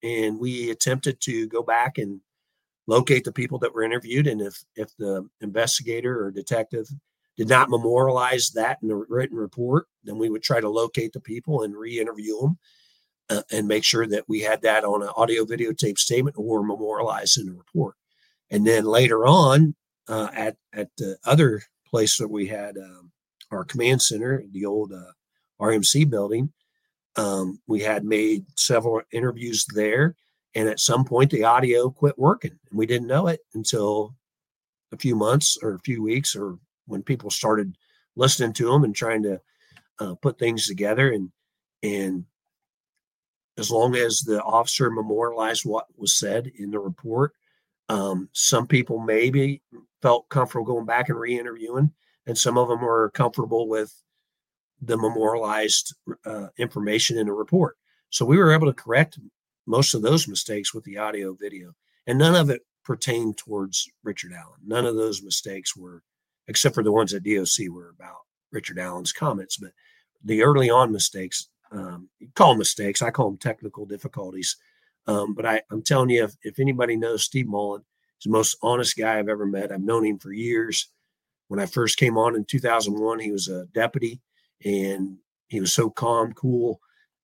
and we attempted to go back and locate the people that were interviewed. And if the investigator or detective did not memorialize that in a written report, then we would try to locate the people and re-interview them and make sure that we had that on an audio videotape statement or memorialized in the report. And then later on, at the other place that we had our command center, the old RMC building, we had made several interviews there. And at some point, the audio quit working. And we didn't know it until a few months or a few weeks, or when people started listening to them and trying to put things together. And as long as the officer memorialized what was said in the report, some people maybe felt comfortable going back and re-interviewing, and some of them were comfortable with the memorialized information in the report. So we were able to correct most of those mistakes with the audio video, and none of it pertained towards Richard Allen. None of those mistakes were, except for the ones at DOC, were about Richard Allen's comments. But the early on mistakes, you call them mistakes, I call them technical difficulties. But I'm telling you, if anybody knows Steve Mullen, he's the most honest guy I've ever met. I've known him for years. When I first came on in 2001, he was a deputy, and he was so calm, cool,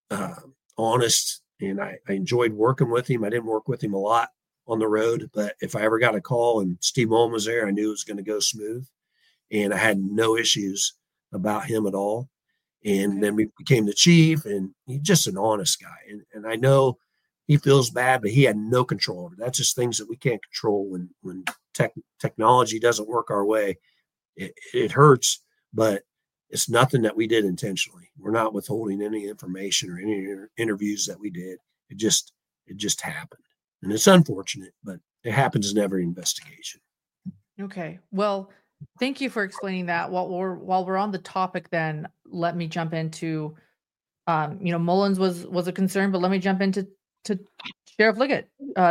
honest, and I enjoyed working with him. I didn't work with him a lot on the road, but if I ever got a call and Steve Mullen was there, I knew it was going to go smooth, and I had no issues about him at all. And then we became the chief, and he's just an honest guy. And I know he feels bad, but he had no control over it. That's just things that we can't control when technology doesn't work our way. It hurts, but it's nothing that we did intentionally. We're not withholding any information or any interviews that we did. It just happened. And it's unfortunate, but it happens in every investigation. Okay. Well, thank you for explaining that. While we're on the topic, then let me jump into, Mullins was a concern, but let me jump into Sheriff Liggett.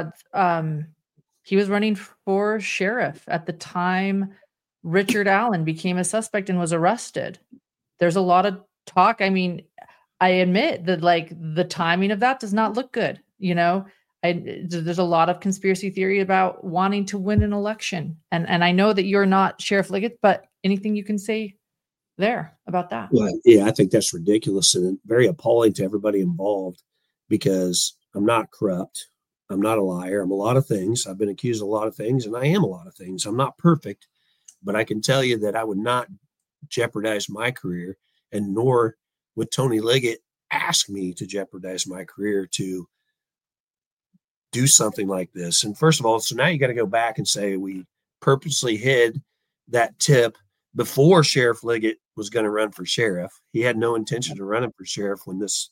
He was running for sheriff at the time Richard Allen became a suspect and was arrested. There's a lot of talk. I mean, I admit that the timing of that does not look good. There's a lot of conspiracy theory about wanting to win an election. And I know that you're not Sheriff Liggett, but anything you can say there about that? Well, yeah, I think that's ridiculous and very appalling to everybody involved, because I'm not corrupt. I'm not a liar. I'm a lot of things. I've been accused of a lot of things, and I am a lot of things. I'm not perfect, but I can tell you that I would not jeopardize my career, and nor would Tony Liggett ask me to jeopardize my career to do something like this. And first of all, so now you got to go back and say we purposely hid that tip before Sheriff Liggett was going to run for sheriff. He had no intention of running for sheriff when this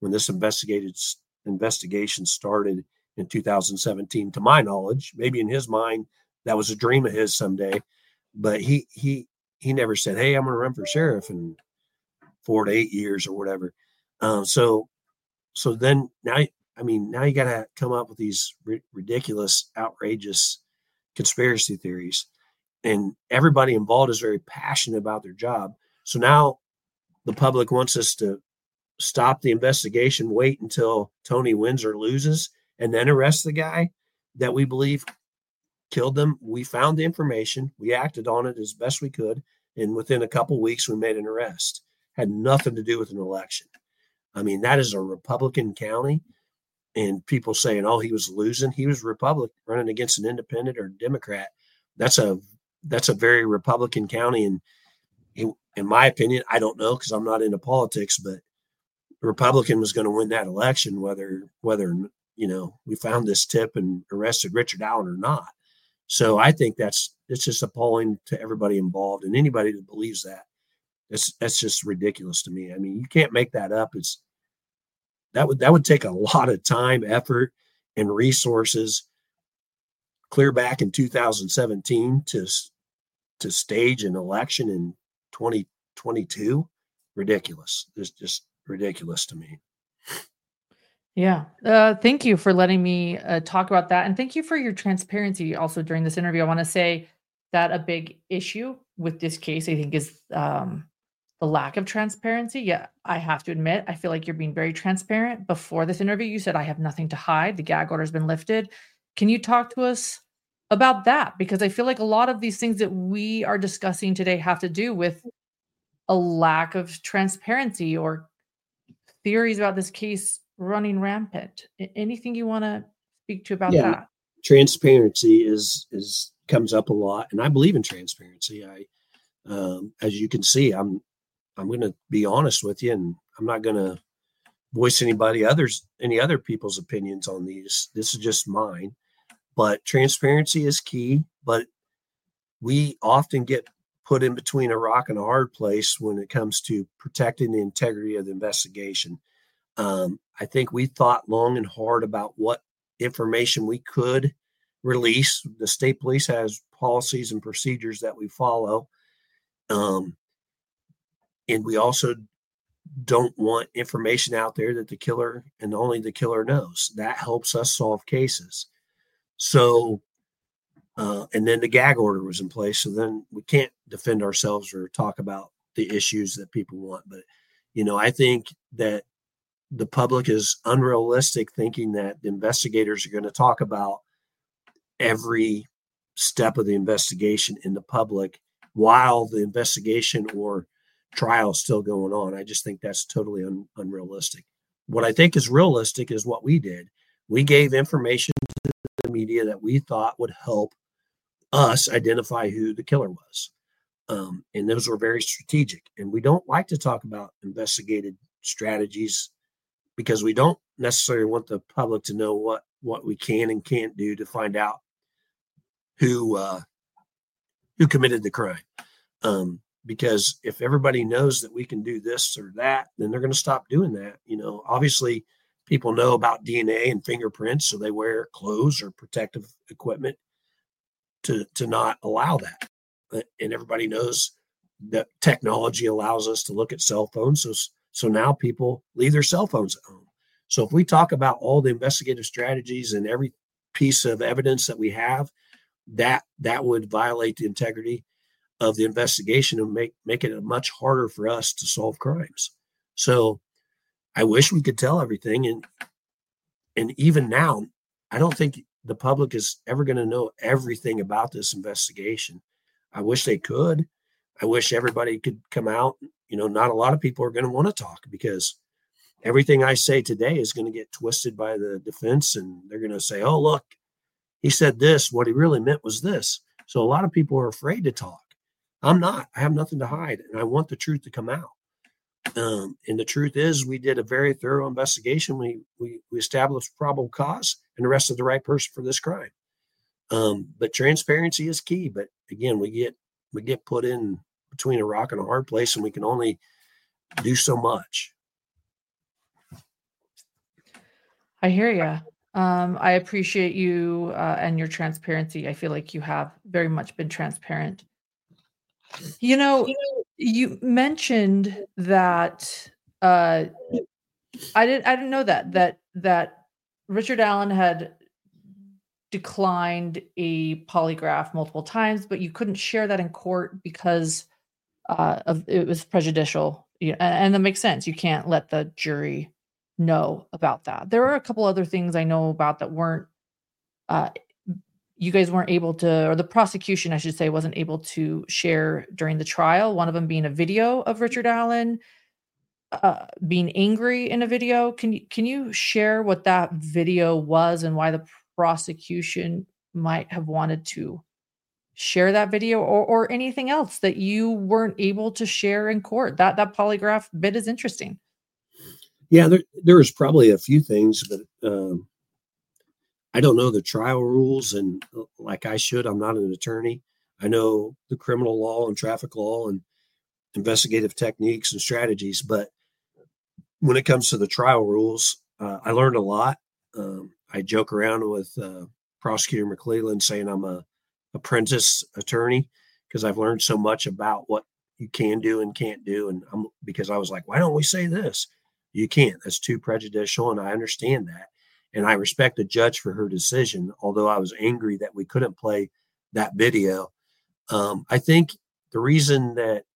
investigation started in 2017. To my knowledge, maybe in his mind that was a dream of his someday, but he never said, "Hey, I'm going to run for sheriff in 4 to 8 years or whatever." So then now you got to come up with these ridiculous, outrageous conspiracy theories, and everybody involved is very passionate about their job. So now the public wants us to stop the investigation, wait until Tony wins or loses, and then arrest the guy that we believe killed them. We found the information. We acted on it as best we could. And within a couple of weeks, we made an arrest. Had nothing to do with an election. I mean, that is a Republican county. And people saying, "Oh, he was losing." He was Republican running against an independent or Democrat. That's a very Republican county. And in my opinion, I don't know, because I'm not into politics, but the Republican was going to win that election, whether we found this tip and arrested Richard Allen or not. So I think it's just appalling to everybody involved, and anybody that believes that. That's just ridiculous to me. I mean, you can't make that up. That would take a lot of time, effort, and resources clear back in 2017 to stage an election in 2022. Ridiculous. It's just ridiculous to me. Yeah. Thank you for letting me talk about that. And thank you for your transparency also during this interview. I want to say that a big issue with this case, I think, is the the lack of transparency. Yeah, I have to admit, I feel like you're being very transparent. Before this interview, you said, I have nothing to hide. The gag order has been lifted. Can you talk to us about that? Because I feel like a lot of these things that we are discussing today have to do with a lack of transparency or theories about this case running rampant. Anything you want to speak to about that? Transparency is comes up a lot, and I believe in transparency. As you can see, I'm going to be honest with you, and I'm not going to voice any other people's opinions on these. This is just mine. But transparency is key. But we often get put in between a rock and a hard place when it comes to protecting the integrity of the investigation. I think we thought long and hard about what information we could release. The state police has policies and procedures that we follow. And we also don't want information out there that the killer and only the killer knows. That helps us solve cases. So, and then the gag order was in place. So then we can't defend ourselves or talk about the issues that people want. But, I think that the public is unrealistic thinking that the investigators are going to talk about every step of the investigation in the public while the investigation or trial is still going on. I just think that's totally unrealistic. What I think is realistic is what we did. We gave information to the media that we thought would help us identify who the killer was. And those were very strategic. And we don't like to talk about investigative strategies because we don't necessarily want the public to know what we can and can't do to find out who committed the crime. Because if everybody knows that we can do this or that, then they're going to stop doing that. Obviously people know about DNA and fingerprints, so they wear clothes or protective equipment to not allow that. And everybody knows that technology allows us to look at cell phones. So now people leave their cell phones at home. So if we talk about all the investigative strategies and every piece of evidence that we have, that would violate the integrity of the investigation and make it much harder for us to solve crimes. So I wish we could tell everything. And even now, I don't think the public is ever going to know everything about this investigation. I wish they could. I wish everybody could come out. Not a lot of people are going to want to talk because everything I say today is going to get twisted by the defense, and they're going to say, oh, look, he said this. What he really meant was this. So a lot of people are afraid to talk. I'm not. I have nothing to hide, and I want the truth to come out. And the truth is we did a very thorough investigation. We established probable cause and arrested the right person for this crime. But transparency is key. But again, we get put in between a rock and a hard place, and we can only do so much. I hear you. I appreciate you and your transparency. I feel like you have very much been transparent. You mentioned that I didn't know that Richard Allen had declined a polygraph multiple times, but you couldn't share that in court because it was prejudicial. And that makes sense. You can't let the jury know about that. There are a couple other things I know about that weren't you guys weren't able to, or the prosecution, I should say, wasn't able to share during the trial. One of them being a video of Richard Allen being angry in a video. Can you share what that video was and why the prosecution might have wanted to share that video or anything else that you weren't able to share in court? That polygraph bit is interesting. Yeah, there was probably a few things, but I don't know the trial rules, and like I should, I'm not an attorney. I know the criminal law and traffic law and investigative techniques and strategies, but when it comes to the trial rules, I learned a lot. I joke around with Prosecutor McClelland saying I'm a apprentice attorney because I've learned so much about what you can do and can't do. And because I was like, why don't we say this? You can't. That's too prejudicial, and I understand that. And I respect the judge for her decision, although I was angry that we couldn't play that video. I think the reason that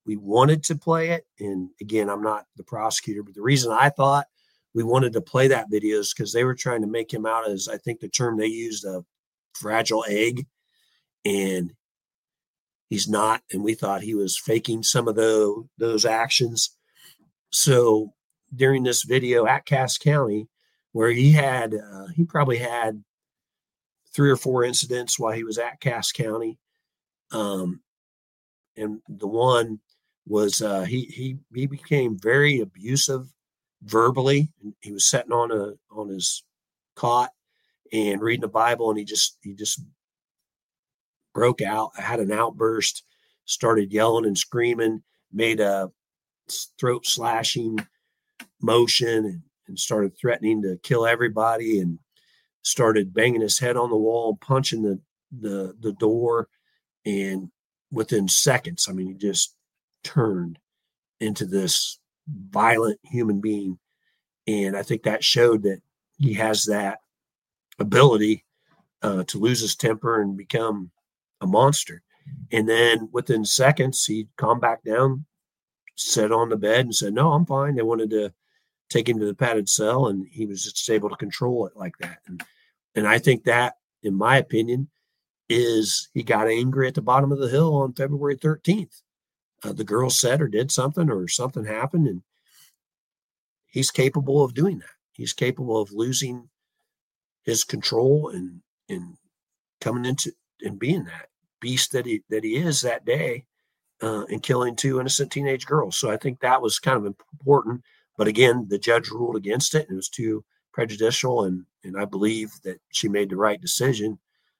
wanted to play it. And again, I'm not the prosecutor, but the reason I thought we wanted to play that video is because they were trying to make him out as, I think the term they used, a fragile egg. And he's not. And we thought he was faking some of those actions. So during this video at Cass County, where he probably had 3 or 4 incidents while he was at Cass County. And the one was he became very abusive verbally. He was sitting on his cot and reading the Bible, and he just broke out, had an outburst, started yelling and screaming, made a throat slashing motion, and started threatening to kill everybody, and started banging his head on the wall, punching the door. And within seconds, I mean, he just turned into this violent human being. And I think that showed that he has that ability to lose his temper and become a monster. And then within seconds, he calmed back down, sat on the bed and said, "No, I'm fine." They wanted to take him to the padded cell, and he was just able to control it like that. And I think that, in my opinion, is he got angry at the bottom of the hill on February 13th. The girl said or did something, or something happened, and he's capable of doing that. He's capable of losing his control and coming into and being that beast that he is that day, and killing 2 innocent teenage girls. So I think that was kind of important. But again, the judge ruled against it, and it was too prejudicial. And I believe that she made the right decision.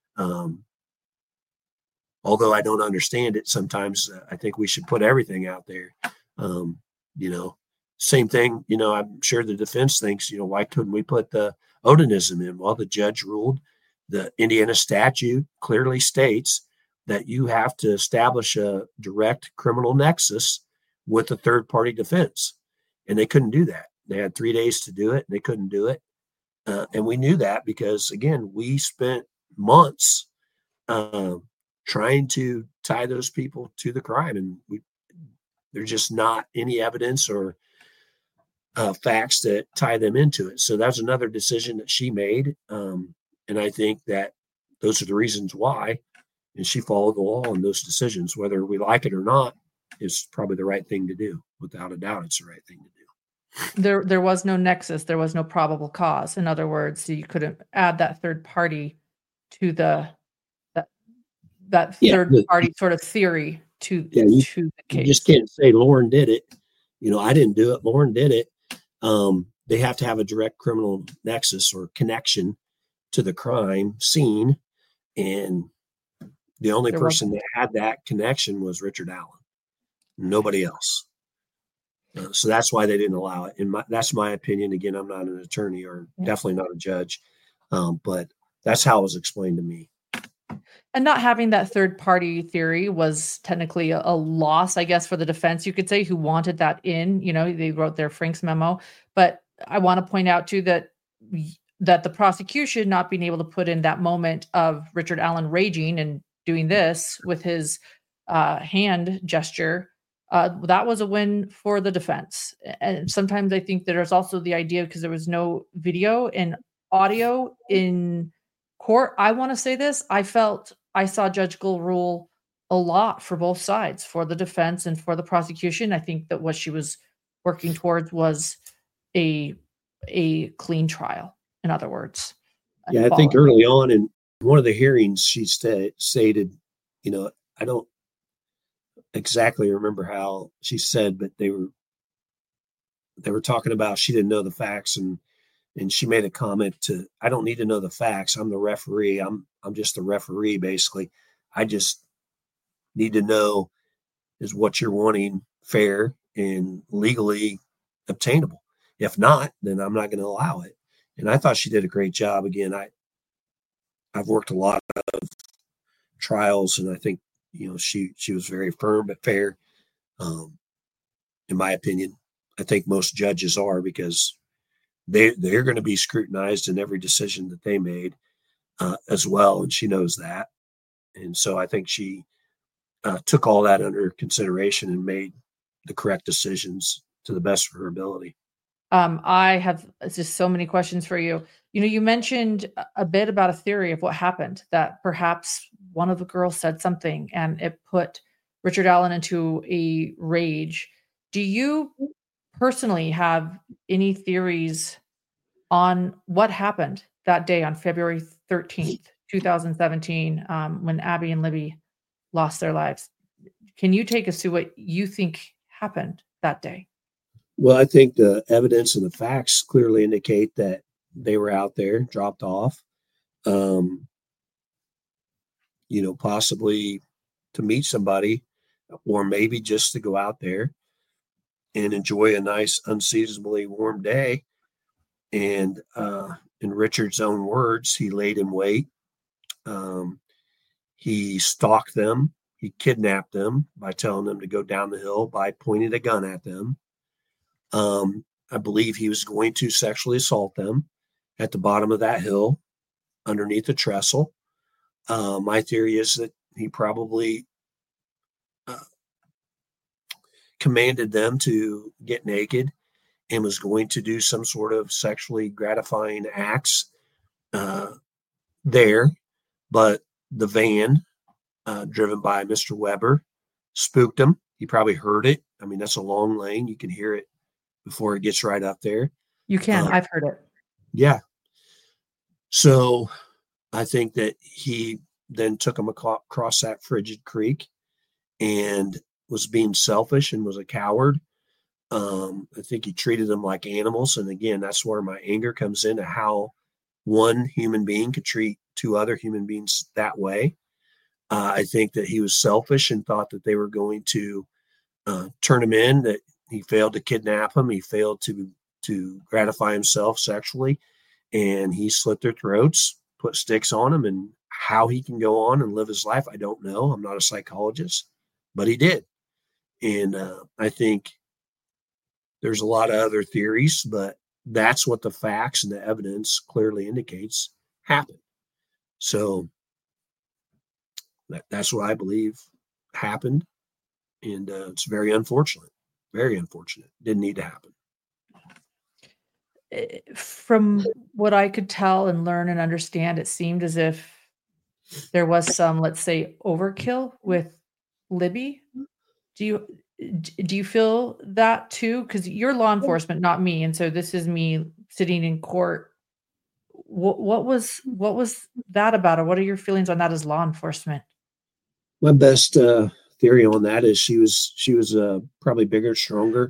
Although I don't understand it sometimes, I think we should put everything out there. Same thing, I'm sure the defense thinks, why couldn't we put the Odinism in? Well, the judge ruled the Indiana statute clearly states that you have to establish a direct criminal nexus with a third-party defense. And they couldn't do that. They had 3 days to do it, and they couldn't do it. And we knew that because, again, we spent months trying to tie those people to the crime. And there's just not any evidence or facts that tie them into it. So that's another decision that she made. And I think that those are the reasons why. And she followed the law on those decisions, whether we like it or not, is probably the right thing to do. Without a doubt, it's the right thing to do. There was no nexus. There was no probable cause. In other words, you couldn't add that third party to that third party sort of theory to the case. You just can't say Lauren did it. I didn't do it. Lauren did it. They have to have a direct criminal nexus or connection to the crime scene. And the only person that had that connection was Richard Allen. Nobody else. So that's why they didn't allow it. And that's my opinion. Again, I'm not an attorney or definitely not a judge. But that's how it was explained to me. And not having that third party theory was technically a loss, I guess, for the defense, you could say, who wanted that in. They wrote their Frank's memo. But I want to point out, too, that the prosecution not being able to put in that moment of Richard Allen raging and doing this with his hand gesture, that was a win for the defense. And sometimes I think there's also the idea, because there was no video and audio in court. I want to say this. I saw Judge Gull rule a lot for both sides, for the defense and for the prosecution. I think that what she was working towards was a clean trial, in other words. Yeah, I think early on in one of the hearings, she stated, I don't exactly remember how she said, but they were talking about she didn't know the facts, and she made a comment to, I don't need to know the facts. I'm the referee. I'm just the referee, basically. I just need to know, is what you're wanting fair and legally obtainable? If not, then I'm not going to allow it. And I thought she did a great job. Again, I've worked a lot of trials, and I think, she was very firm but fair. In my opinion, I think most judges are, because they're going to be scrutinized in every decision that they made as well. And she knows that. And so I think she took all that under consideration and made the correct decisions to the best of her ability. I have just so many questions for you. You mentioned a bit about a theory of what happened, that perhaps one of the girls said something and it put Richard Allen into a rage. Do you personally have any theories on what happened that day on February 13th, 2017, when Abby and Libby lost their lives? Can you take us to what you think happened that day? Well, I think the evidence and the facts clearly indicate that they were out there, dropped off, possibly to meet somebody, or maybe just to go out there and enjoy a nice, unseasonably warm day. And in Richard's own words, he laid in wait. He stalked them. He kidnapped them by telling them to go down the hill, by pointing a gun at them. I believe he was going to sexually assault them at the bottom of that hill underneath the trestle. My theory is that he probably commanded them to get naked and was going to do some sort of sexually gratifying acts there. But the van, driven by Mr. Weber, spooked him. He probably heard it. I mean, that's a long lane. You can hear it before it gets right up there. You can. I've heard it. Yeah. So I think that he then took him across that frigid creek and was being selfish and was a coward. I think he treated them like animals. And again, that's where my anger comes into how one human being could treat two other human beings that way. I think that he was selfish and thought that they were going to turn him in, that he failed to kidnap him. He failed to gratify himself sexually, and he slit their throats, put sticks on them, and how he can go on and live his life, I don't know. I'm not a psychologist, but he did. And I think there's a lot of other theories, but that's what the facts and the evidence clearly indicates happened. So that's what I believe happened. And it's very unfortunate. Very unfortunate. Didn't need to happen. From what I could tell and learn and understand, it seemed as if there was some, let's say, overkill with Libby. Do you feel that too? Because you're law enforcement, not me, and so this is me sitting in court. What was that about, or what are your feelings on that as law enforcement? My best theory on that is she was probably bigger, stronger,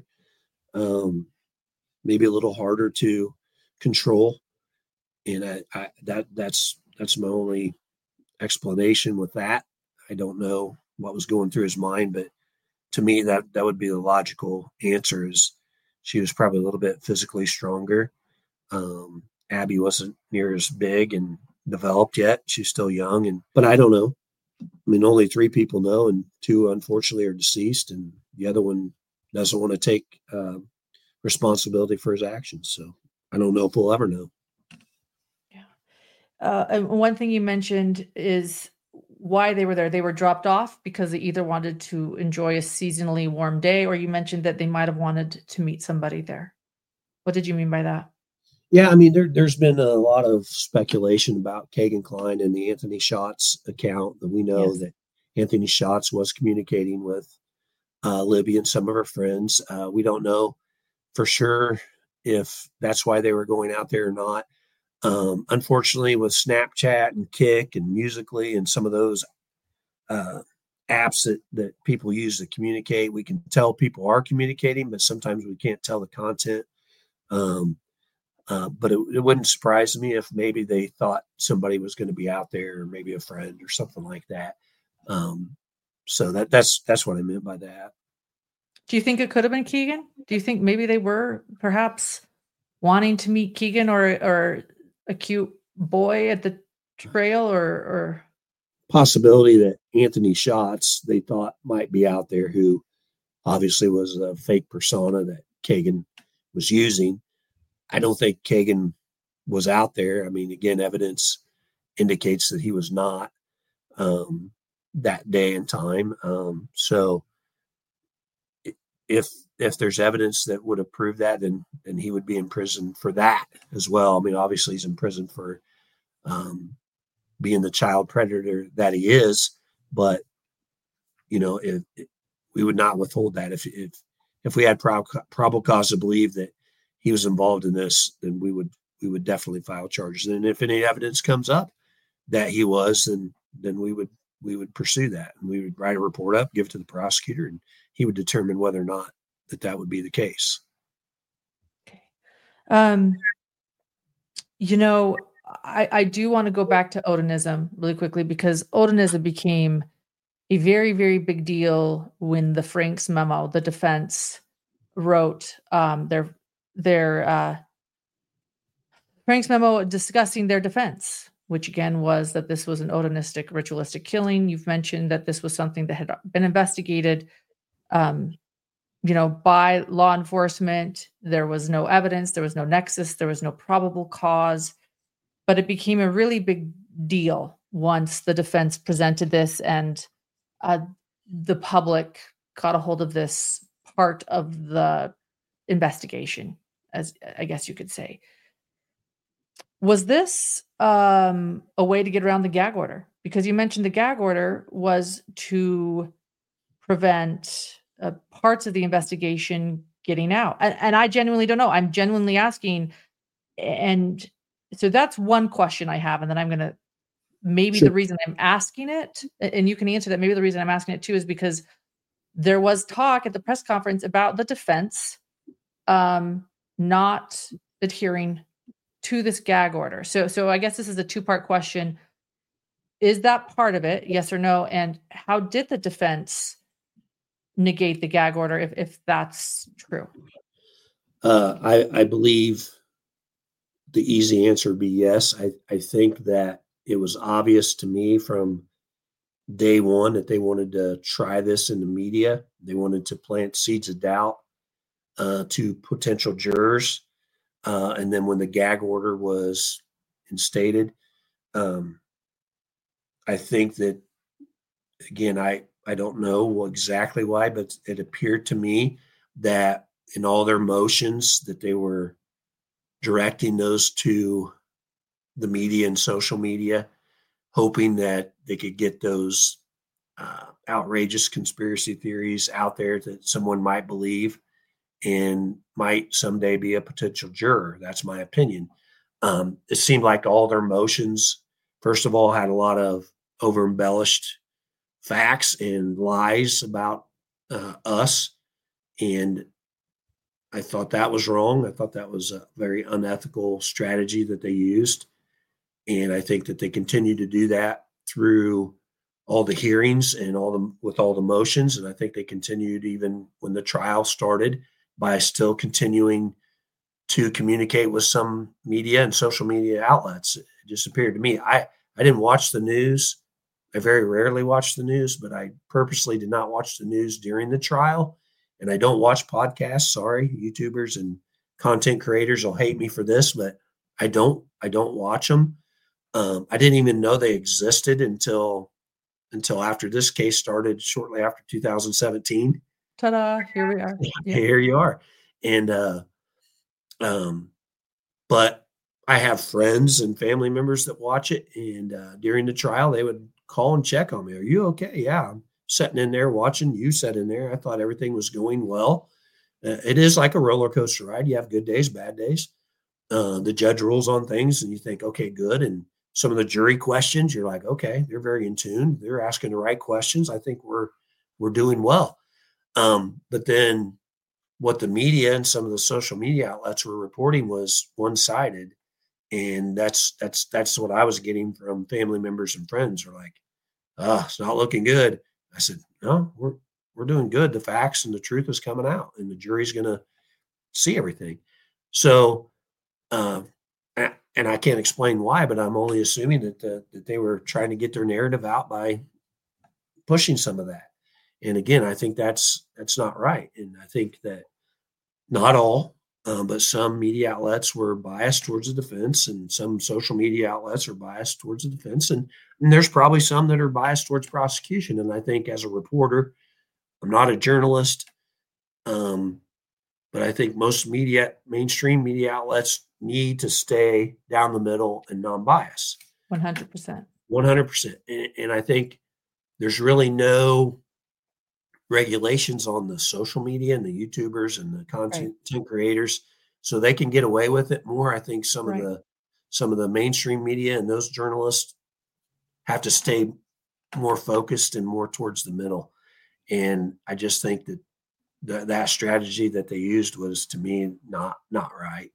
maybe a little harder to control, and that's my only explanation with that. I don't know what was going through his mind, but to me, that would be the logical answer. Is she was probably a little bit physically stronger. Abby wasn't near as big and developed yet. She's still young, but I don't know. I mean, only 3 people know, and 2 unfortunately are deceased, and the other one doesn't want to take responsibility for his actions. So I don't know if we'll ever know. Yeah. And one thing you mentioned is why they were there. They were dropped off because they either wanted to enjoy a seasonally warm day, or you mentioned that they might have wanted to meet somebody there. What did you mean by that? Yeah, I mean, there's been a lot of speculation about Kegan Kline and the Anthony Schatz account. That we know Yes. that Anthony Schatz was communicating with Libby and some of her friends. We don't know for sure if that's why they were going out there or not. Unfortunately, with Snapchat and Kik and Musical.ly and some of those apps that people use to communicate, we can tell people are communicating, but sometimes we can't tell the content. But it wouldn't surprise me if maybe they thought somebody was going to be out there, or maybe a friend or something like that. So that's what I meant by that. Do you think it could have been Kegan? Do you think maybe they were perhaps wanting to meet Kegan or a cute boy at the trail, or possibility that Anthony Schatz they thought might be out there, who obviously was a fake persona that Kegan was using. I don't think Kegan was out there. I mean, again, evidence indicates that he was not. that day and time. So if there's evidence that would have proved that, then he would be in prison for that as well. I mean, obviously he's in prison for being the child predator that he is, but if we would not withhold that. If we had probable cause to believe that he was involved in this, then we would definitely file charges. And if any evidence comes up that he was, then we would pursue that, and we would write a report up, give it to the prosecutor, and he would determine whether or not that would be the case. Okay. I do want to go back to Odinism really quickly, because Odinism became a very, very big deal when the Franks memo, the defense wrote their Frank's memo discussing their defense, which again was that this was an Odinistic ritualistic killing. You've mentioned that this was something that had been investigated, by law enforcement. There was no evidence, there was no nexus, there was no probable cause, but it became a really big deal once the defense presented this, and the public got a hold of this part of the investigation, as I guess you could say. Was this a way to get around the gag order? Because you mentioned the gag order was to prevent parts of the investigation getting out. And I genuinely don't know. I'm genuinely asking. And so that's one question I have. And then I'm going to, maybe Sure. The reason I'm asking it, and you can answer that, maybe the reason I'm asking it too is because there was talk at the press conference about the defense not adhering to this gag order. So I guess this is a two-part question. Is that part of it? Yes or no? And how did the defense negate the gag order if that's true? I believe the easy answer would be yes. I think that it was obvious to me from day one that they wanted to try this in the media. They wanted to plant seeds of doubt to potential jurors. And then when the gag order was instated, I think that, again, I don't know exactly why, but it appeared to me that in all their motions that they were directing those to the media and social media, hoping that they could get those outrageous conspiracy theories out there that someone might believe and might someday be a potential juror. That's my opinion. It seemed like all their motions, first of all, had a lot of over embellished facts and lies about us. And I thought that was wrong. I thought that was a very unethical strategy that they used. And I think that they continue to do that through all the hearings and with all the motions. And I think they continued even when the trial started by still continuing to communicate with some media and social media outlets. It just appeared to me. I didn't watch the news. I very rarely watch the news, but I purposely did not watch the news during the trial. And I don't watch podcasts. Sorry, YouTubers and content creators will hate me for this, but I don't watch them. I didn't even know they existed until after this case started, shortly after 2017. Ta-da! Here we are. Yeah. Here you are. And but I have friends and family members that watch it, and during the trial, they would call and check on me. Are you okay? Yeah, I'm sitting in there watching. You sat in there. I thought everything was going well. It is like a roller coaster ride. You have good days, bad days. The judge rules on things, and you think, okay, good. And some of the jury questions, you're like, okay, they're very in tune. They're asking the right questions. I think we're doing well. But then what the media and some of the social media outlets were reporting was one-sided. And that's what I was getting from family members and friends. Are like, it's not looking good. I said, no, we're doing good. The facts and the truth is coming out, and the jury's going to see everything. So, and I can't explain why, but I'm only assuming that they were trying to get their narrative out by pushing some of that. And again, I think that's not right. And I think that not all But some media outlets were biased towards the defense, and some social media outlets are biased towards the defense. And there's probably some that are biased towards prosecution. And I think as a reporter, I'm not a journalist, but I think most mainstream media outlets need to stay down the middle and non-biased. 100%. 100%. And I think there's really no regulations on the social media and the YouTubers and the content creators, so they can get away with it more. I think some of the mainstream media and those journalists have to stay more focused and more towards the middle. And I just think that that strategy that they used was, to me, not right.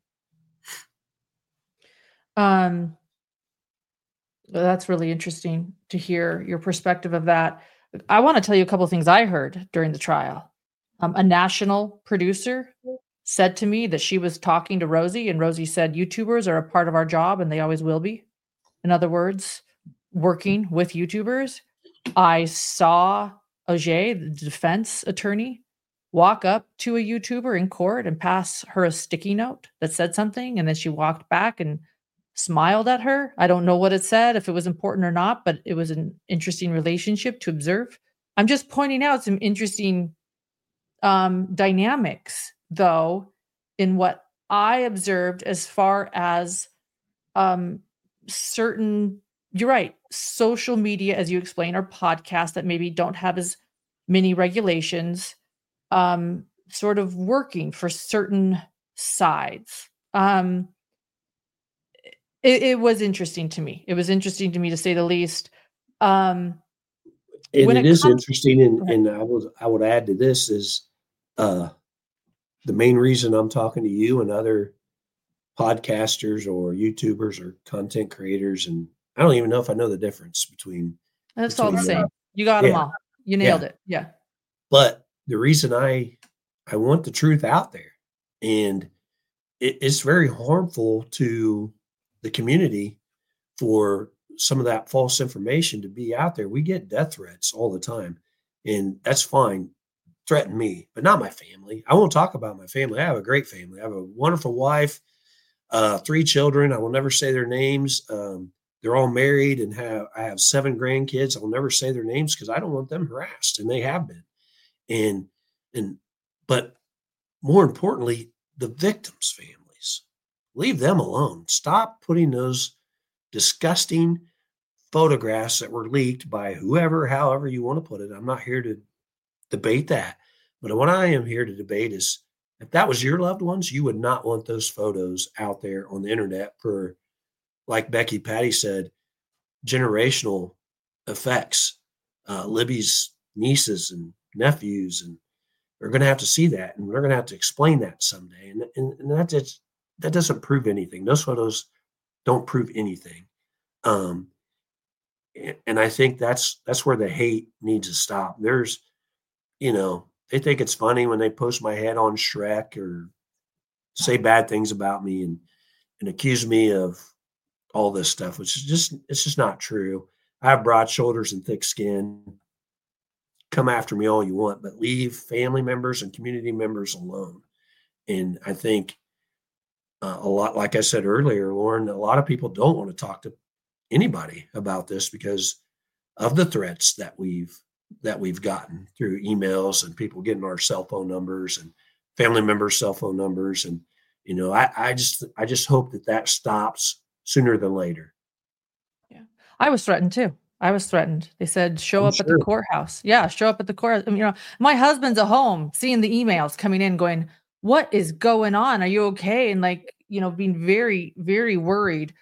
That's really interesting to hear your perspective of that. I want to tell you a couple of things I heard during the trial. A national producer said to me that she was talking to Rosie, and Rosie said, YouTubers are a part of our job and they always will be. In other words, working with YouTubers. I saw Auger, the defense attorney, walk up to a YouTuber in court and pass her a sticky note that said something. And then she walked back and smiled at her. I don't know what it said, if it was important or not, but it was an interesting relationship to observe. I'm just pointing out some interesting dynamics, though, in what I observed as far as certain, you're right, social media, as you explain, or podcasts that maybe don't have as many regulations, sort of working for certain sides. It was interesting to me. It was interesting to me, to say the least. And it is interesting, and I would add to this is the main reason I'm talking to you and other podcasters or YouTubers or content creators, and I don't even know if I know the difference between. That's all the same. You got them all. You nailed it. Yeah. But the reason I want the truth out there, and it's very harmful to the community for some of that false information to be out there. We get death threats all the time, and that's fine. Threaten me, but not my family. I won't talk about my family. I have a great family. I have a wonderful wife, 3 children. I will never say their names. They're all married, and I have 7 grandkids. I will never say their names because I don't want them harassed, and they have been. But more importantly, the victims' families. Leave them alone. Stop putting those disgusting photographs that were leaked by whoever, however you want to put it. I'm not here to debate that. But what I am here to debate is, if that was your loved ones, you would not want those photos out there on the internet for, like Becky Patty said, generational effects. Libby's nieces and nephews, and they're going to have to see that, and we're going to have to explain that someday. And that doesn't prove anything. Those photos don't prove anything. And I think that's where the hate needs to stop. There's, they think it's funny when they post my head on Shrek or say bad things about me and accuse me of all this stuff, which is it's just not true. I have broad shoulders and thick skin. Come after me all you want, but leave family members and community members alone. And I think a lot, like I said earlier, Lauren, a lot of people don't want to talk to anybody about this because of the threats that we've gotten through emails and people getting our cell phone numbers and family members' cell phone numbers. And, I just hope that stops sooner than later. Yeah. I was threatened too. They said, show up at the courthouse. Yeah. Show up at the courthouse. My husband's at home seeing the emails coming in going, what is going on? Are you okay? And being very, very worried.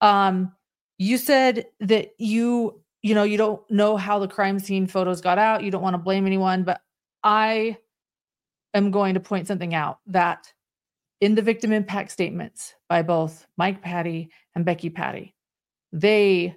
You said that you don't know how the crime scene photos got out. You don't want to blame anyone, but I am going to point something out, that in the victim impact statements by both Mike Patty and Becky Patty, they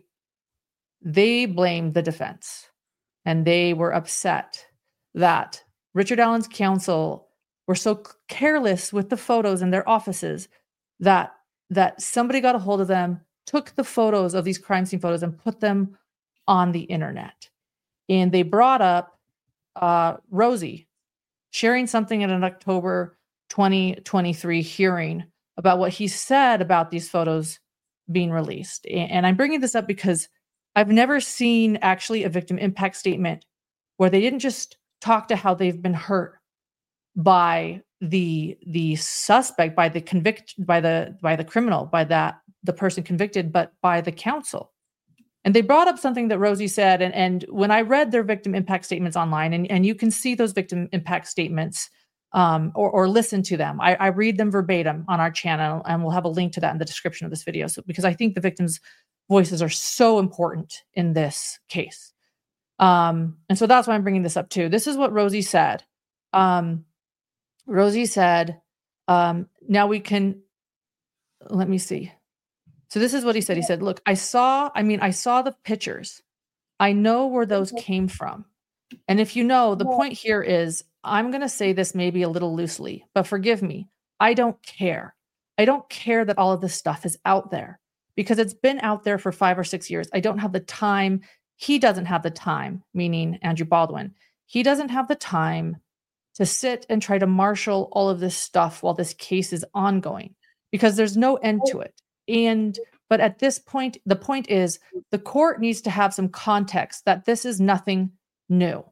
blamed the defense, and they were upset that Richard Allen's counsel were so careless with the photos in their offices that somebody got a hold of them, took the photos of these crime scene photos and put them on the internet. And they brought up Rosie sharing something in an October 2023 hearing about what he said about these photos being released. And I'm bringing this up because I've never seen actually a victim impact statement where they didn't just talk to how they've been hurt by the suspect, by the criminal, by the person convicted, but by the counsel. And they brought up something that Rosie said, and when I read their victim impact statements online, and you can see those victim impact statements or listen to them. I read them verbatim on our channel, and we'll have a link to that in the description of this video. So because I think the victims' voices are so important in this case. And so that's why I'm bringing this up too. This is what Rosie said. Rosie said, now we can, let me see. So this is what he said. He said, look, I saw the pictures. I know where those came from. And if you know, the point here is, I'm going to say this maybe a little loosely, but forgive me. I don't care. I don't care that all of this stuff is out there because it's been out there for 5 or 6 years. I don't have the time. He doesn't have the time, meaning Andrew Baldwin. He doesn't have the time to sit and try to marshal all of this stuff while this case is ongoing because there's no end to it. But at this point, the point is the court needs to have some context that this is nothing new.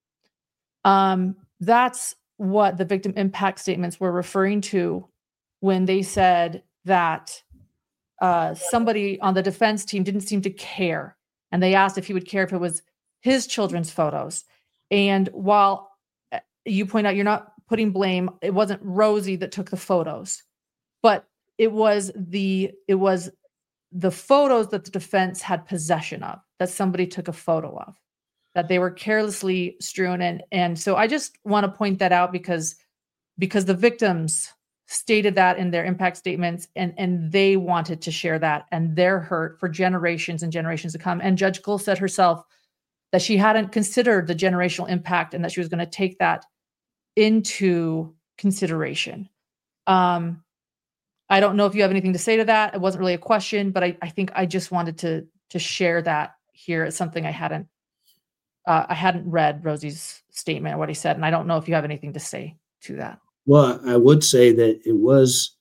That's what the victim impact statements were referring to when they said that somebody on the defense team didn't seem to care. And they asked if he would care if it was his children's photos. And while you point out you're not putting blame, it wasn't Rosie that took the photos, but it was the photos that the defense had possession of, that somebody took a photo of, that they were carelessly strewn. And so I just want to point that out because the victims stated that in their impact statements and they wanted to share that and they're hurt for generations and generations to come. And Judge Gull said herself that she hadn't considered the generational impact and that she was going to take that into consideration. I don't know if you have anything to say to that. It wasn't really a question, but I think I just wanted to share that here as something I hadn't read Rosie's statement or what he said, and I don't know if you have anything to say to that. Well, I would say that it was,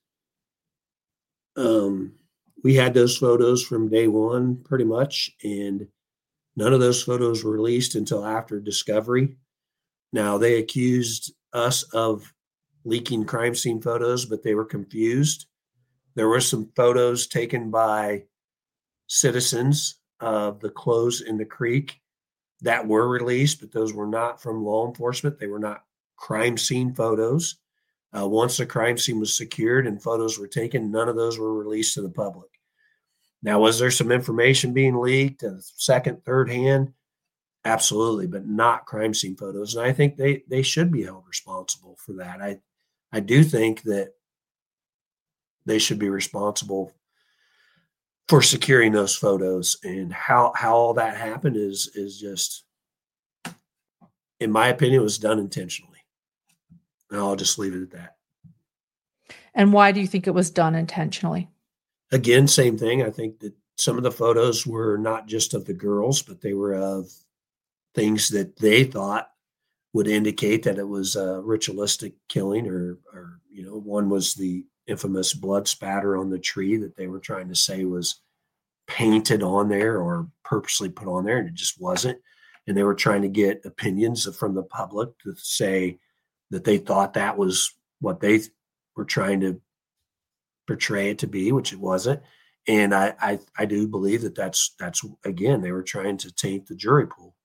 we had those photos from day one pretty much, and none of those photos were released until after discovery. Now, they accused us of leaking crime scene photos, but they were confused. There were some photos taken by citizens of the clothes in the creek that were released, but those were not from law enforcement. They were not crime scene photos. Once the crime scene was secured and photos were taken, none of those were released to the public. Now, was there some information being leaked, second, third hand? Absolutely, but not crime scene photos. And I think they should be held responsible for that. I do think that they should be responsible for securing those photos, and how all that happened is just, in my opinion, it was done intentionally. And I'll just leave it at that. And why do you think it was done intentionally? Again, same thing. I think that some of the photos were not just of the girls, but they were of things that they thought would indicate that it was a ritualistic killing, or one was the infamous blood spatter on the tree that they were trying to say was painted on there or purposely put on there, and it just wasn't. And they were trying to get opinions from the public to say that they thought that was what they were trying to portray it to be, which it wasn't. And I do believe that that's again, they were trying to taint the jury pool.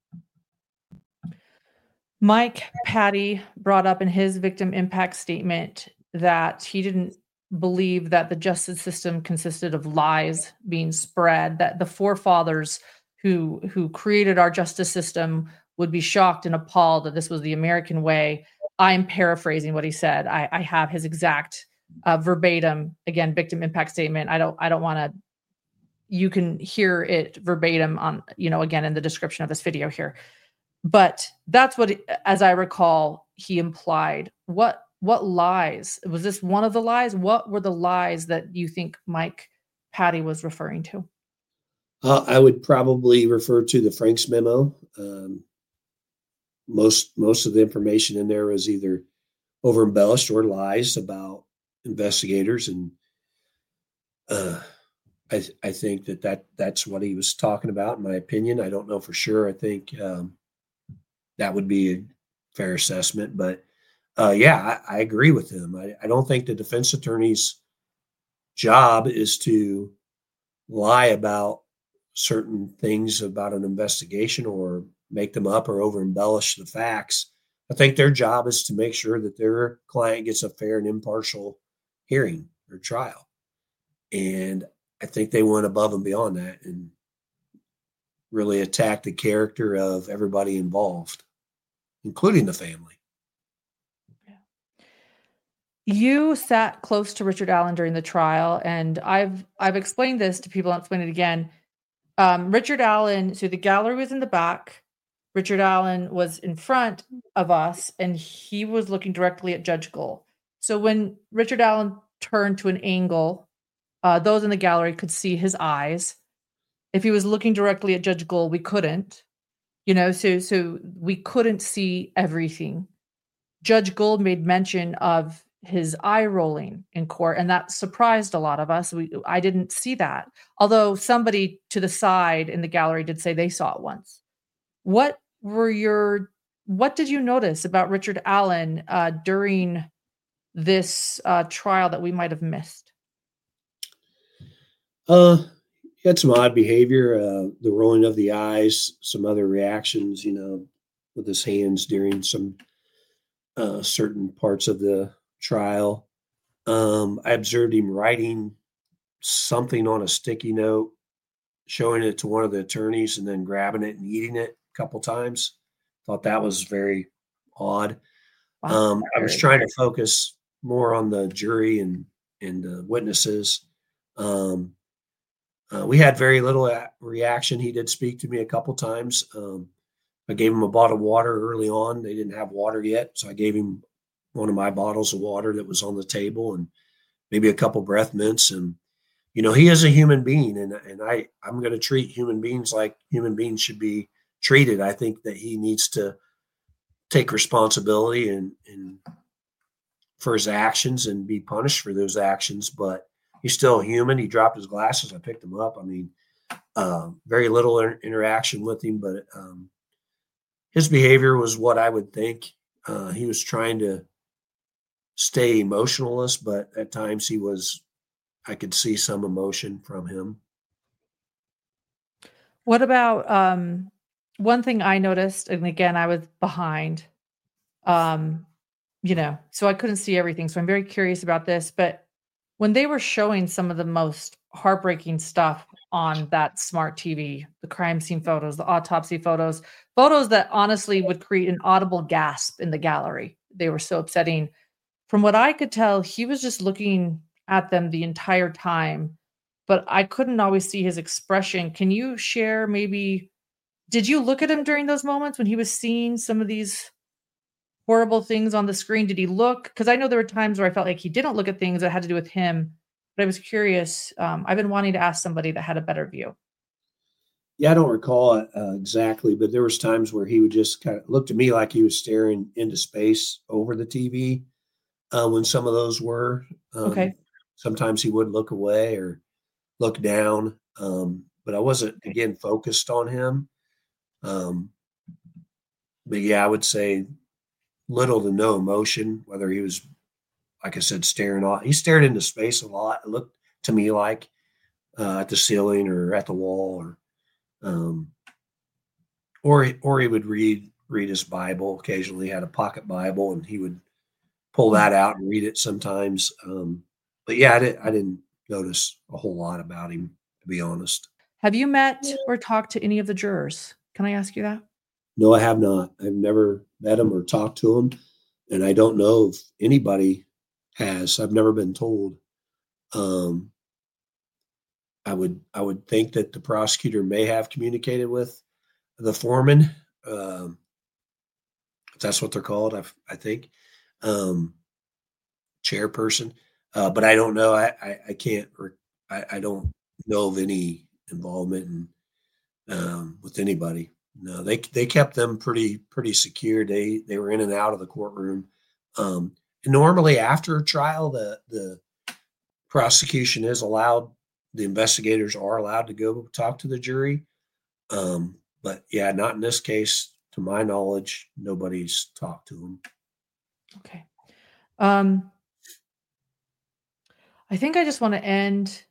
Mike Patty brought up in his victim impact statement that he didn't believe that the justice system consisted of lies being spread, that the forefathers who created our justice system would be shocked and appalled that this was the American way. I'm paraphrasing what he said. I have his exact verbatim, again, victim impact statement. I don't want to, you can hear it verbatim on, again, in the description of this video here. But that's what, as I recall, he implied. What lies? Was this one of the lies? What were the lies that you think Mike Patty was referring to? I would probably refer to the Franks memo. Most of the information in there was either over embellished or lies about investigators. And I think that's what he was talking about, in my opinion. I don't know for sure. I think that would be a fair assessment. But yeah, I agree with him. I don't think the defense attorney's job is to lie about certain things about an investigation or make them up or over embellish the facts. I think their job is to make sure that their client gets a fair and impartial hearing or trial. And I think they went above and beyond that and really attacked the character of everybody involved, including the family. You sat close to Richard Allen during the trial, and I've explained this to people. I'll explain it again. Richard Allen, so the gallery was in the back. Richard Allen was in front of us, and he was looking directly at Judge Gull. So when Richard Allen turned to an angle, those in the gallery could see his eyes. If he was looking directly at Judge Gull, we couldn't, so we couldn't see everything. Judge Gould made mention of his eye rolling in court, and that surprised a lot of us. I didn't see that, although somebody to the side in the gallery did say they saw it once. What did you notice about Richard Allen during this trial that we might have missed? He had some odd behavior, the rolling of the eyes, some other reactions, with his hands during some certain parts of the trial. I observed him writing something on a sticky note, showing it to one of the attorneys, and then grabbing it and eating it a couple times. Thought that was very odd. Wow. I was trying to focus more on the jury and the witnesses. We had very little reaction. He did speak to me a couple times. I gave him a bottle of water early on. They didn't have water yet, so I gave him one of my bottles of water that was on the table and maybe a couple breath mints. And, he is a human being, and I'm going to treat human beings like human beings should be treated. I think that he needs to take responsibility and for his actions and be punished for those actions, but he's still a human. He dropped his glasses. I picked him up. I mean, very little interaction with him, but his behavior was what I would think. He was trying to stay emotionless, but at times I could see some emotion from him. What about one thing I noticed, and again, I was behind, so I couldn't see everything. So I'm very curious about this, but when they were showing some of the most heartbreaking stuff on that smart TV, the crime scene photos, the autopsy photos that honestly would create an audible gasp in the gallery. They were so upsetting. From what I could tell, he was just looking at them the entire time, but I couldn't always see his expression. Can you share did you look at him during those moments when he was seeing some of these horrible things on the screen? Did he look? Because I know there were times where I felt like he didn't look at things that had to do with him, but I was curious. I've been wanting to ask somebody that had a better view. Yeah, I don't recall it exactly, but there was times where he would just kind of look to me like he was staring into space over the TV when some of those were. Okay. Sometimes he would look away or look down, but I wasn't, again, focused on him. But yeah, I would say little to no emotion, whether he was, like I said, staring off. He stared into space a lot. It looked to me like at the ceiling or at the wall, or he would read his Bible. Occasionally he had a pocket Bible and he would pull that out and read it sometimes. But yeah, I didn't notice a whole lot about him, to be honest. Have you met or talked to any of the jurors? Can I ask you that? No, I have not. I've never met him or talked to him, and I don't know if anybody has. I've never been told. I would think that the prosecutor may have communicated with the foreman. That's what they're called, I think. Chairperson. But I don't know. I can't. I don't know of any involvement with anybody. No, they kept them pretty secure. They were in and out of the courtroom. Normally after a trial, the prosecution is allowed, the investigators are allowed to go talk to the jury. But yeah, not in this case. To my knowledge, nobody's talked to them. Okay. I think I just want to end.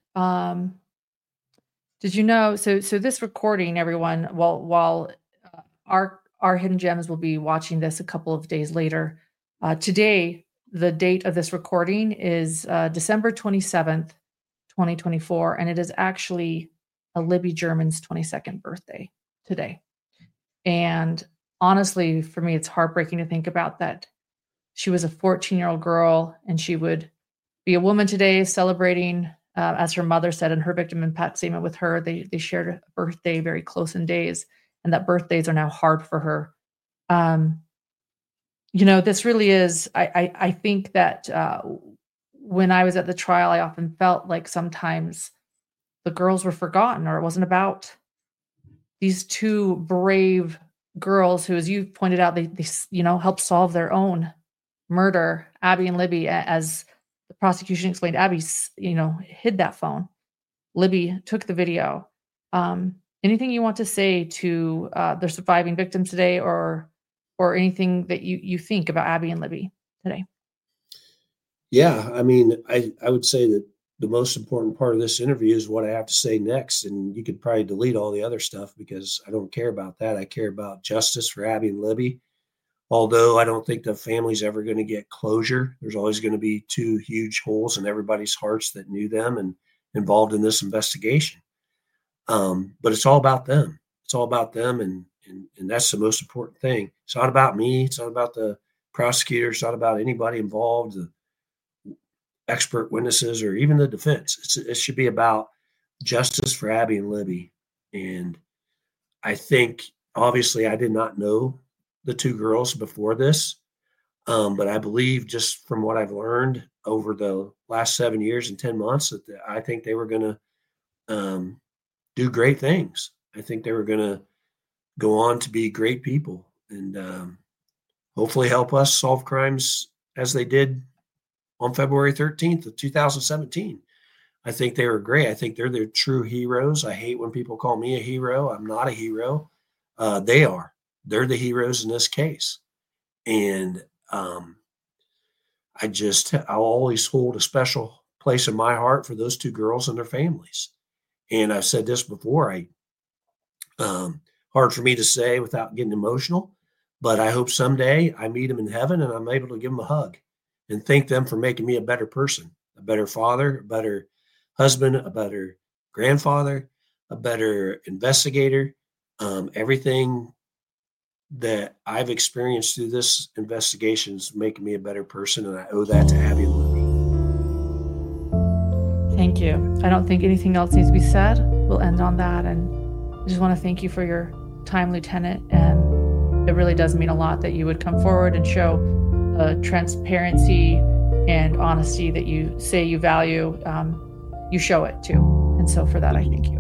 Did you know? So this recording, everyone, while our Hidden Gems will be watching this a couple of days later. Today, the date of this recording is December 27th, 2024, and it is actually Libby German's 22nd birthday today. And honestly, for me, it's heartbreaking to think about that. She was a 14-year-old girl, and she would be a woman today, celebrating, as her mother said in her victim impact statement with her. They shared a birthday very close in days, and that birthdays are now hard for her. This really is. I think that when I was at the trial, I often felt like sometimes the girls were forgotten, or it wasn't about these two brave girls who, as you pointed out, they helped solve their own murder, Abby and Libby. As the prosecution explained, Abby, hid that phone. Libby took the video. Anything you want to say to the surviving victims today, or anything that you think about Abby and Libby today? Yeah, I mean, I would say that the most important part of this interview is what I have to say next. And you could probably delete all the other stuff because I don't care about that. I care about justice for Abby and Libby. Although I don't think the family's ever going to get closure. There's always going to be two huge holes in everybody's hearts that knew them and involved in this investigation. But it's all about them. It's all about them. And that's the most important thing. It's not about me. It's not about the prosecutor. It's not about anybody involved, the expert witnesses, or even the defense. It should be about justice for Abby and Libby. And I think, obviously, I did not know the two girls before this. But I believe, just from what I've learned over the last 7 years and 10 months, that I think they were going to do great things. I think they were going to go on to be great people and hopefully help us solve crimes as they did on February 13th of 2017. I think they were great. I think they're the true heroes. I hate when people call me a hero. I'm not a hero. They are. They're the heroes in this case. And I'll always hold a special place in my heart for those two girls and their families. And I've said this before, hard for me to say without getting emotional, but I hope someday I meet them in heaven and I'm able to give them a hug and thank them for making me a better person, a better father, a better husband, a better grandfather, a better investigator. Everything that I've experienced through this investigation is making me a better person, and I owe that to Abby and Libby. Thank you. I don't think anything else needs to be said. We'll end on that, and I just want to thank you for your time, Lieutenant. And it really does mean a lot that you would come forward and show transparency and honesty that you say you value. You show it too, and so for that, I thank you.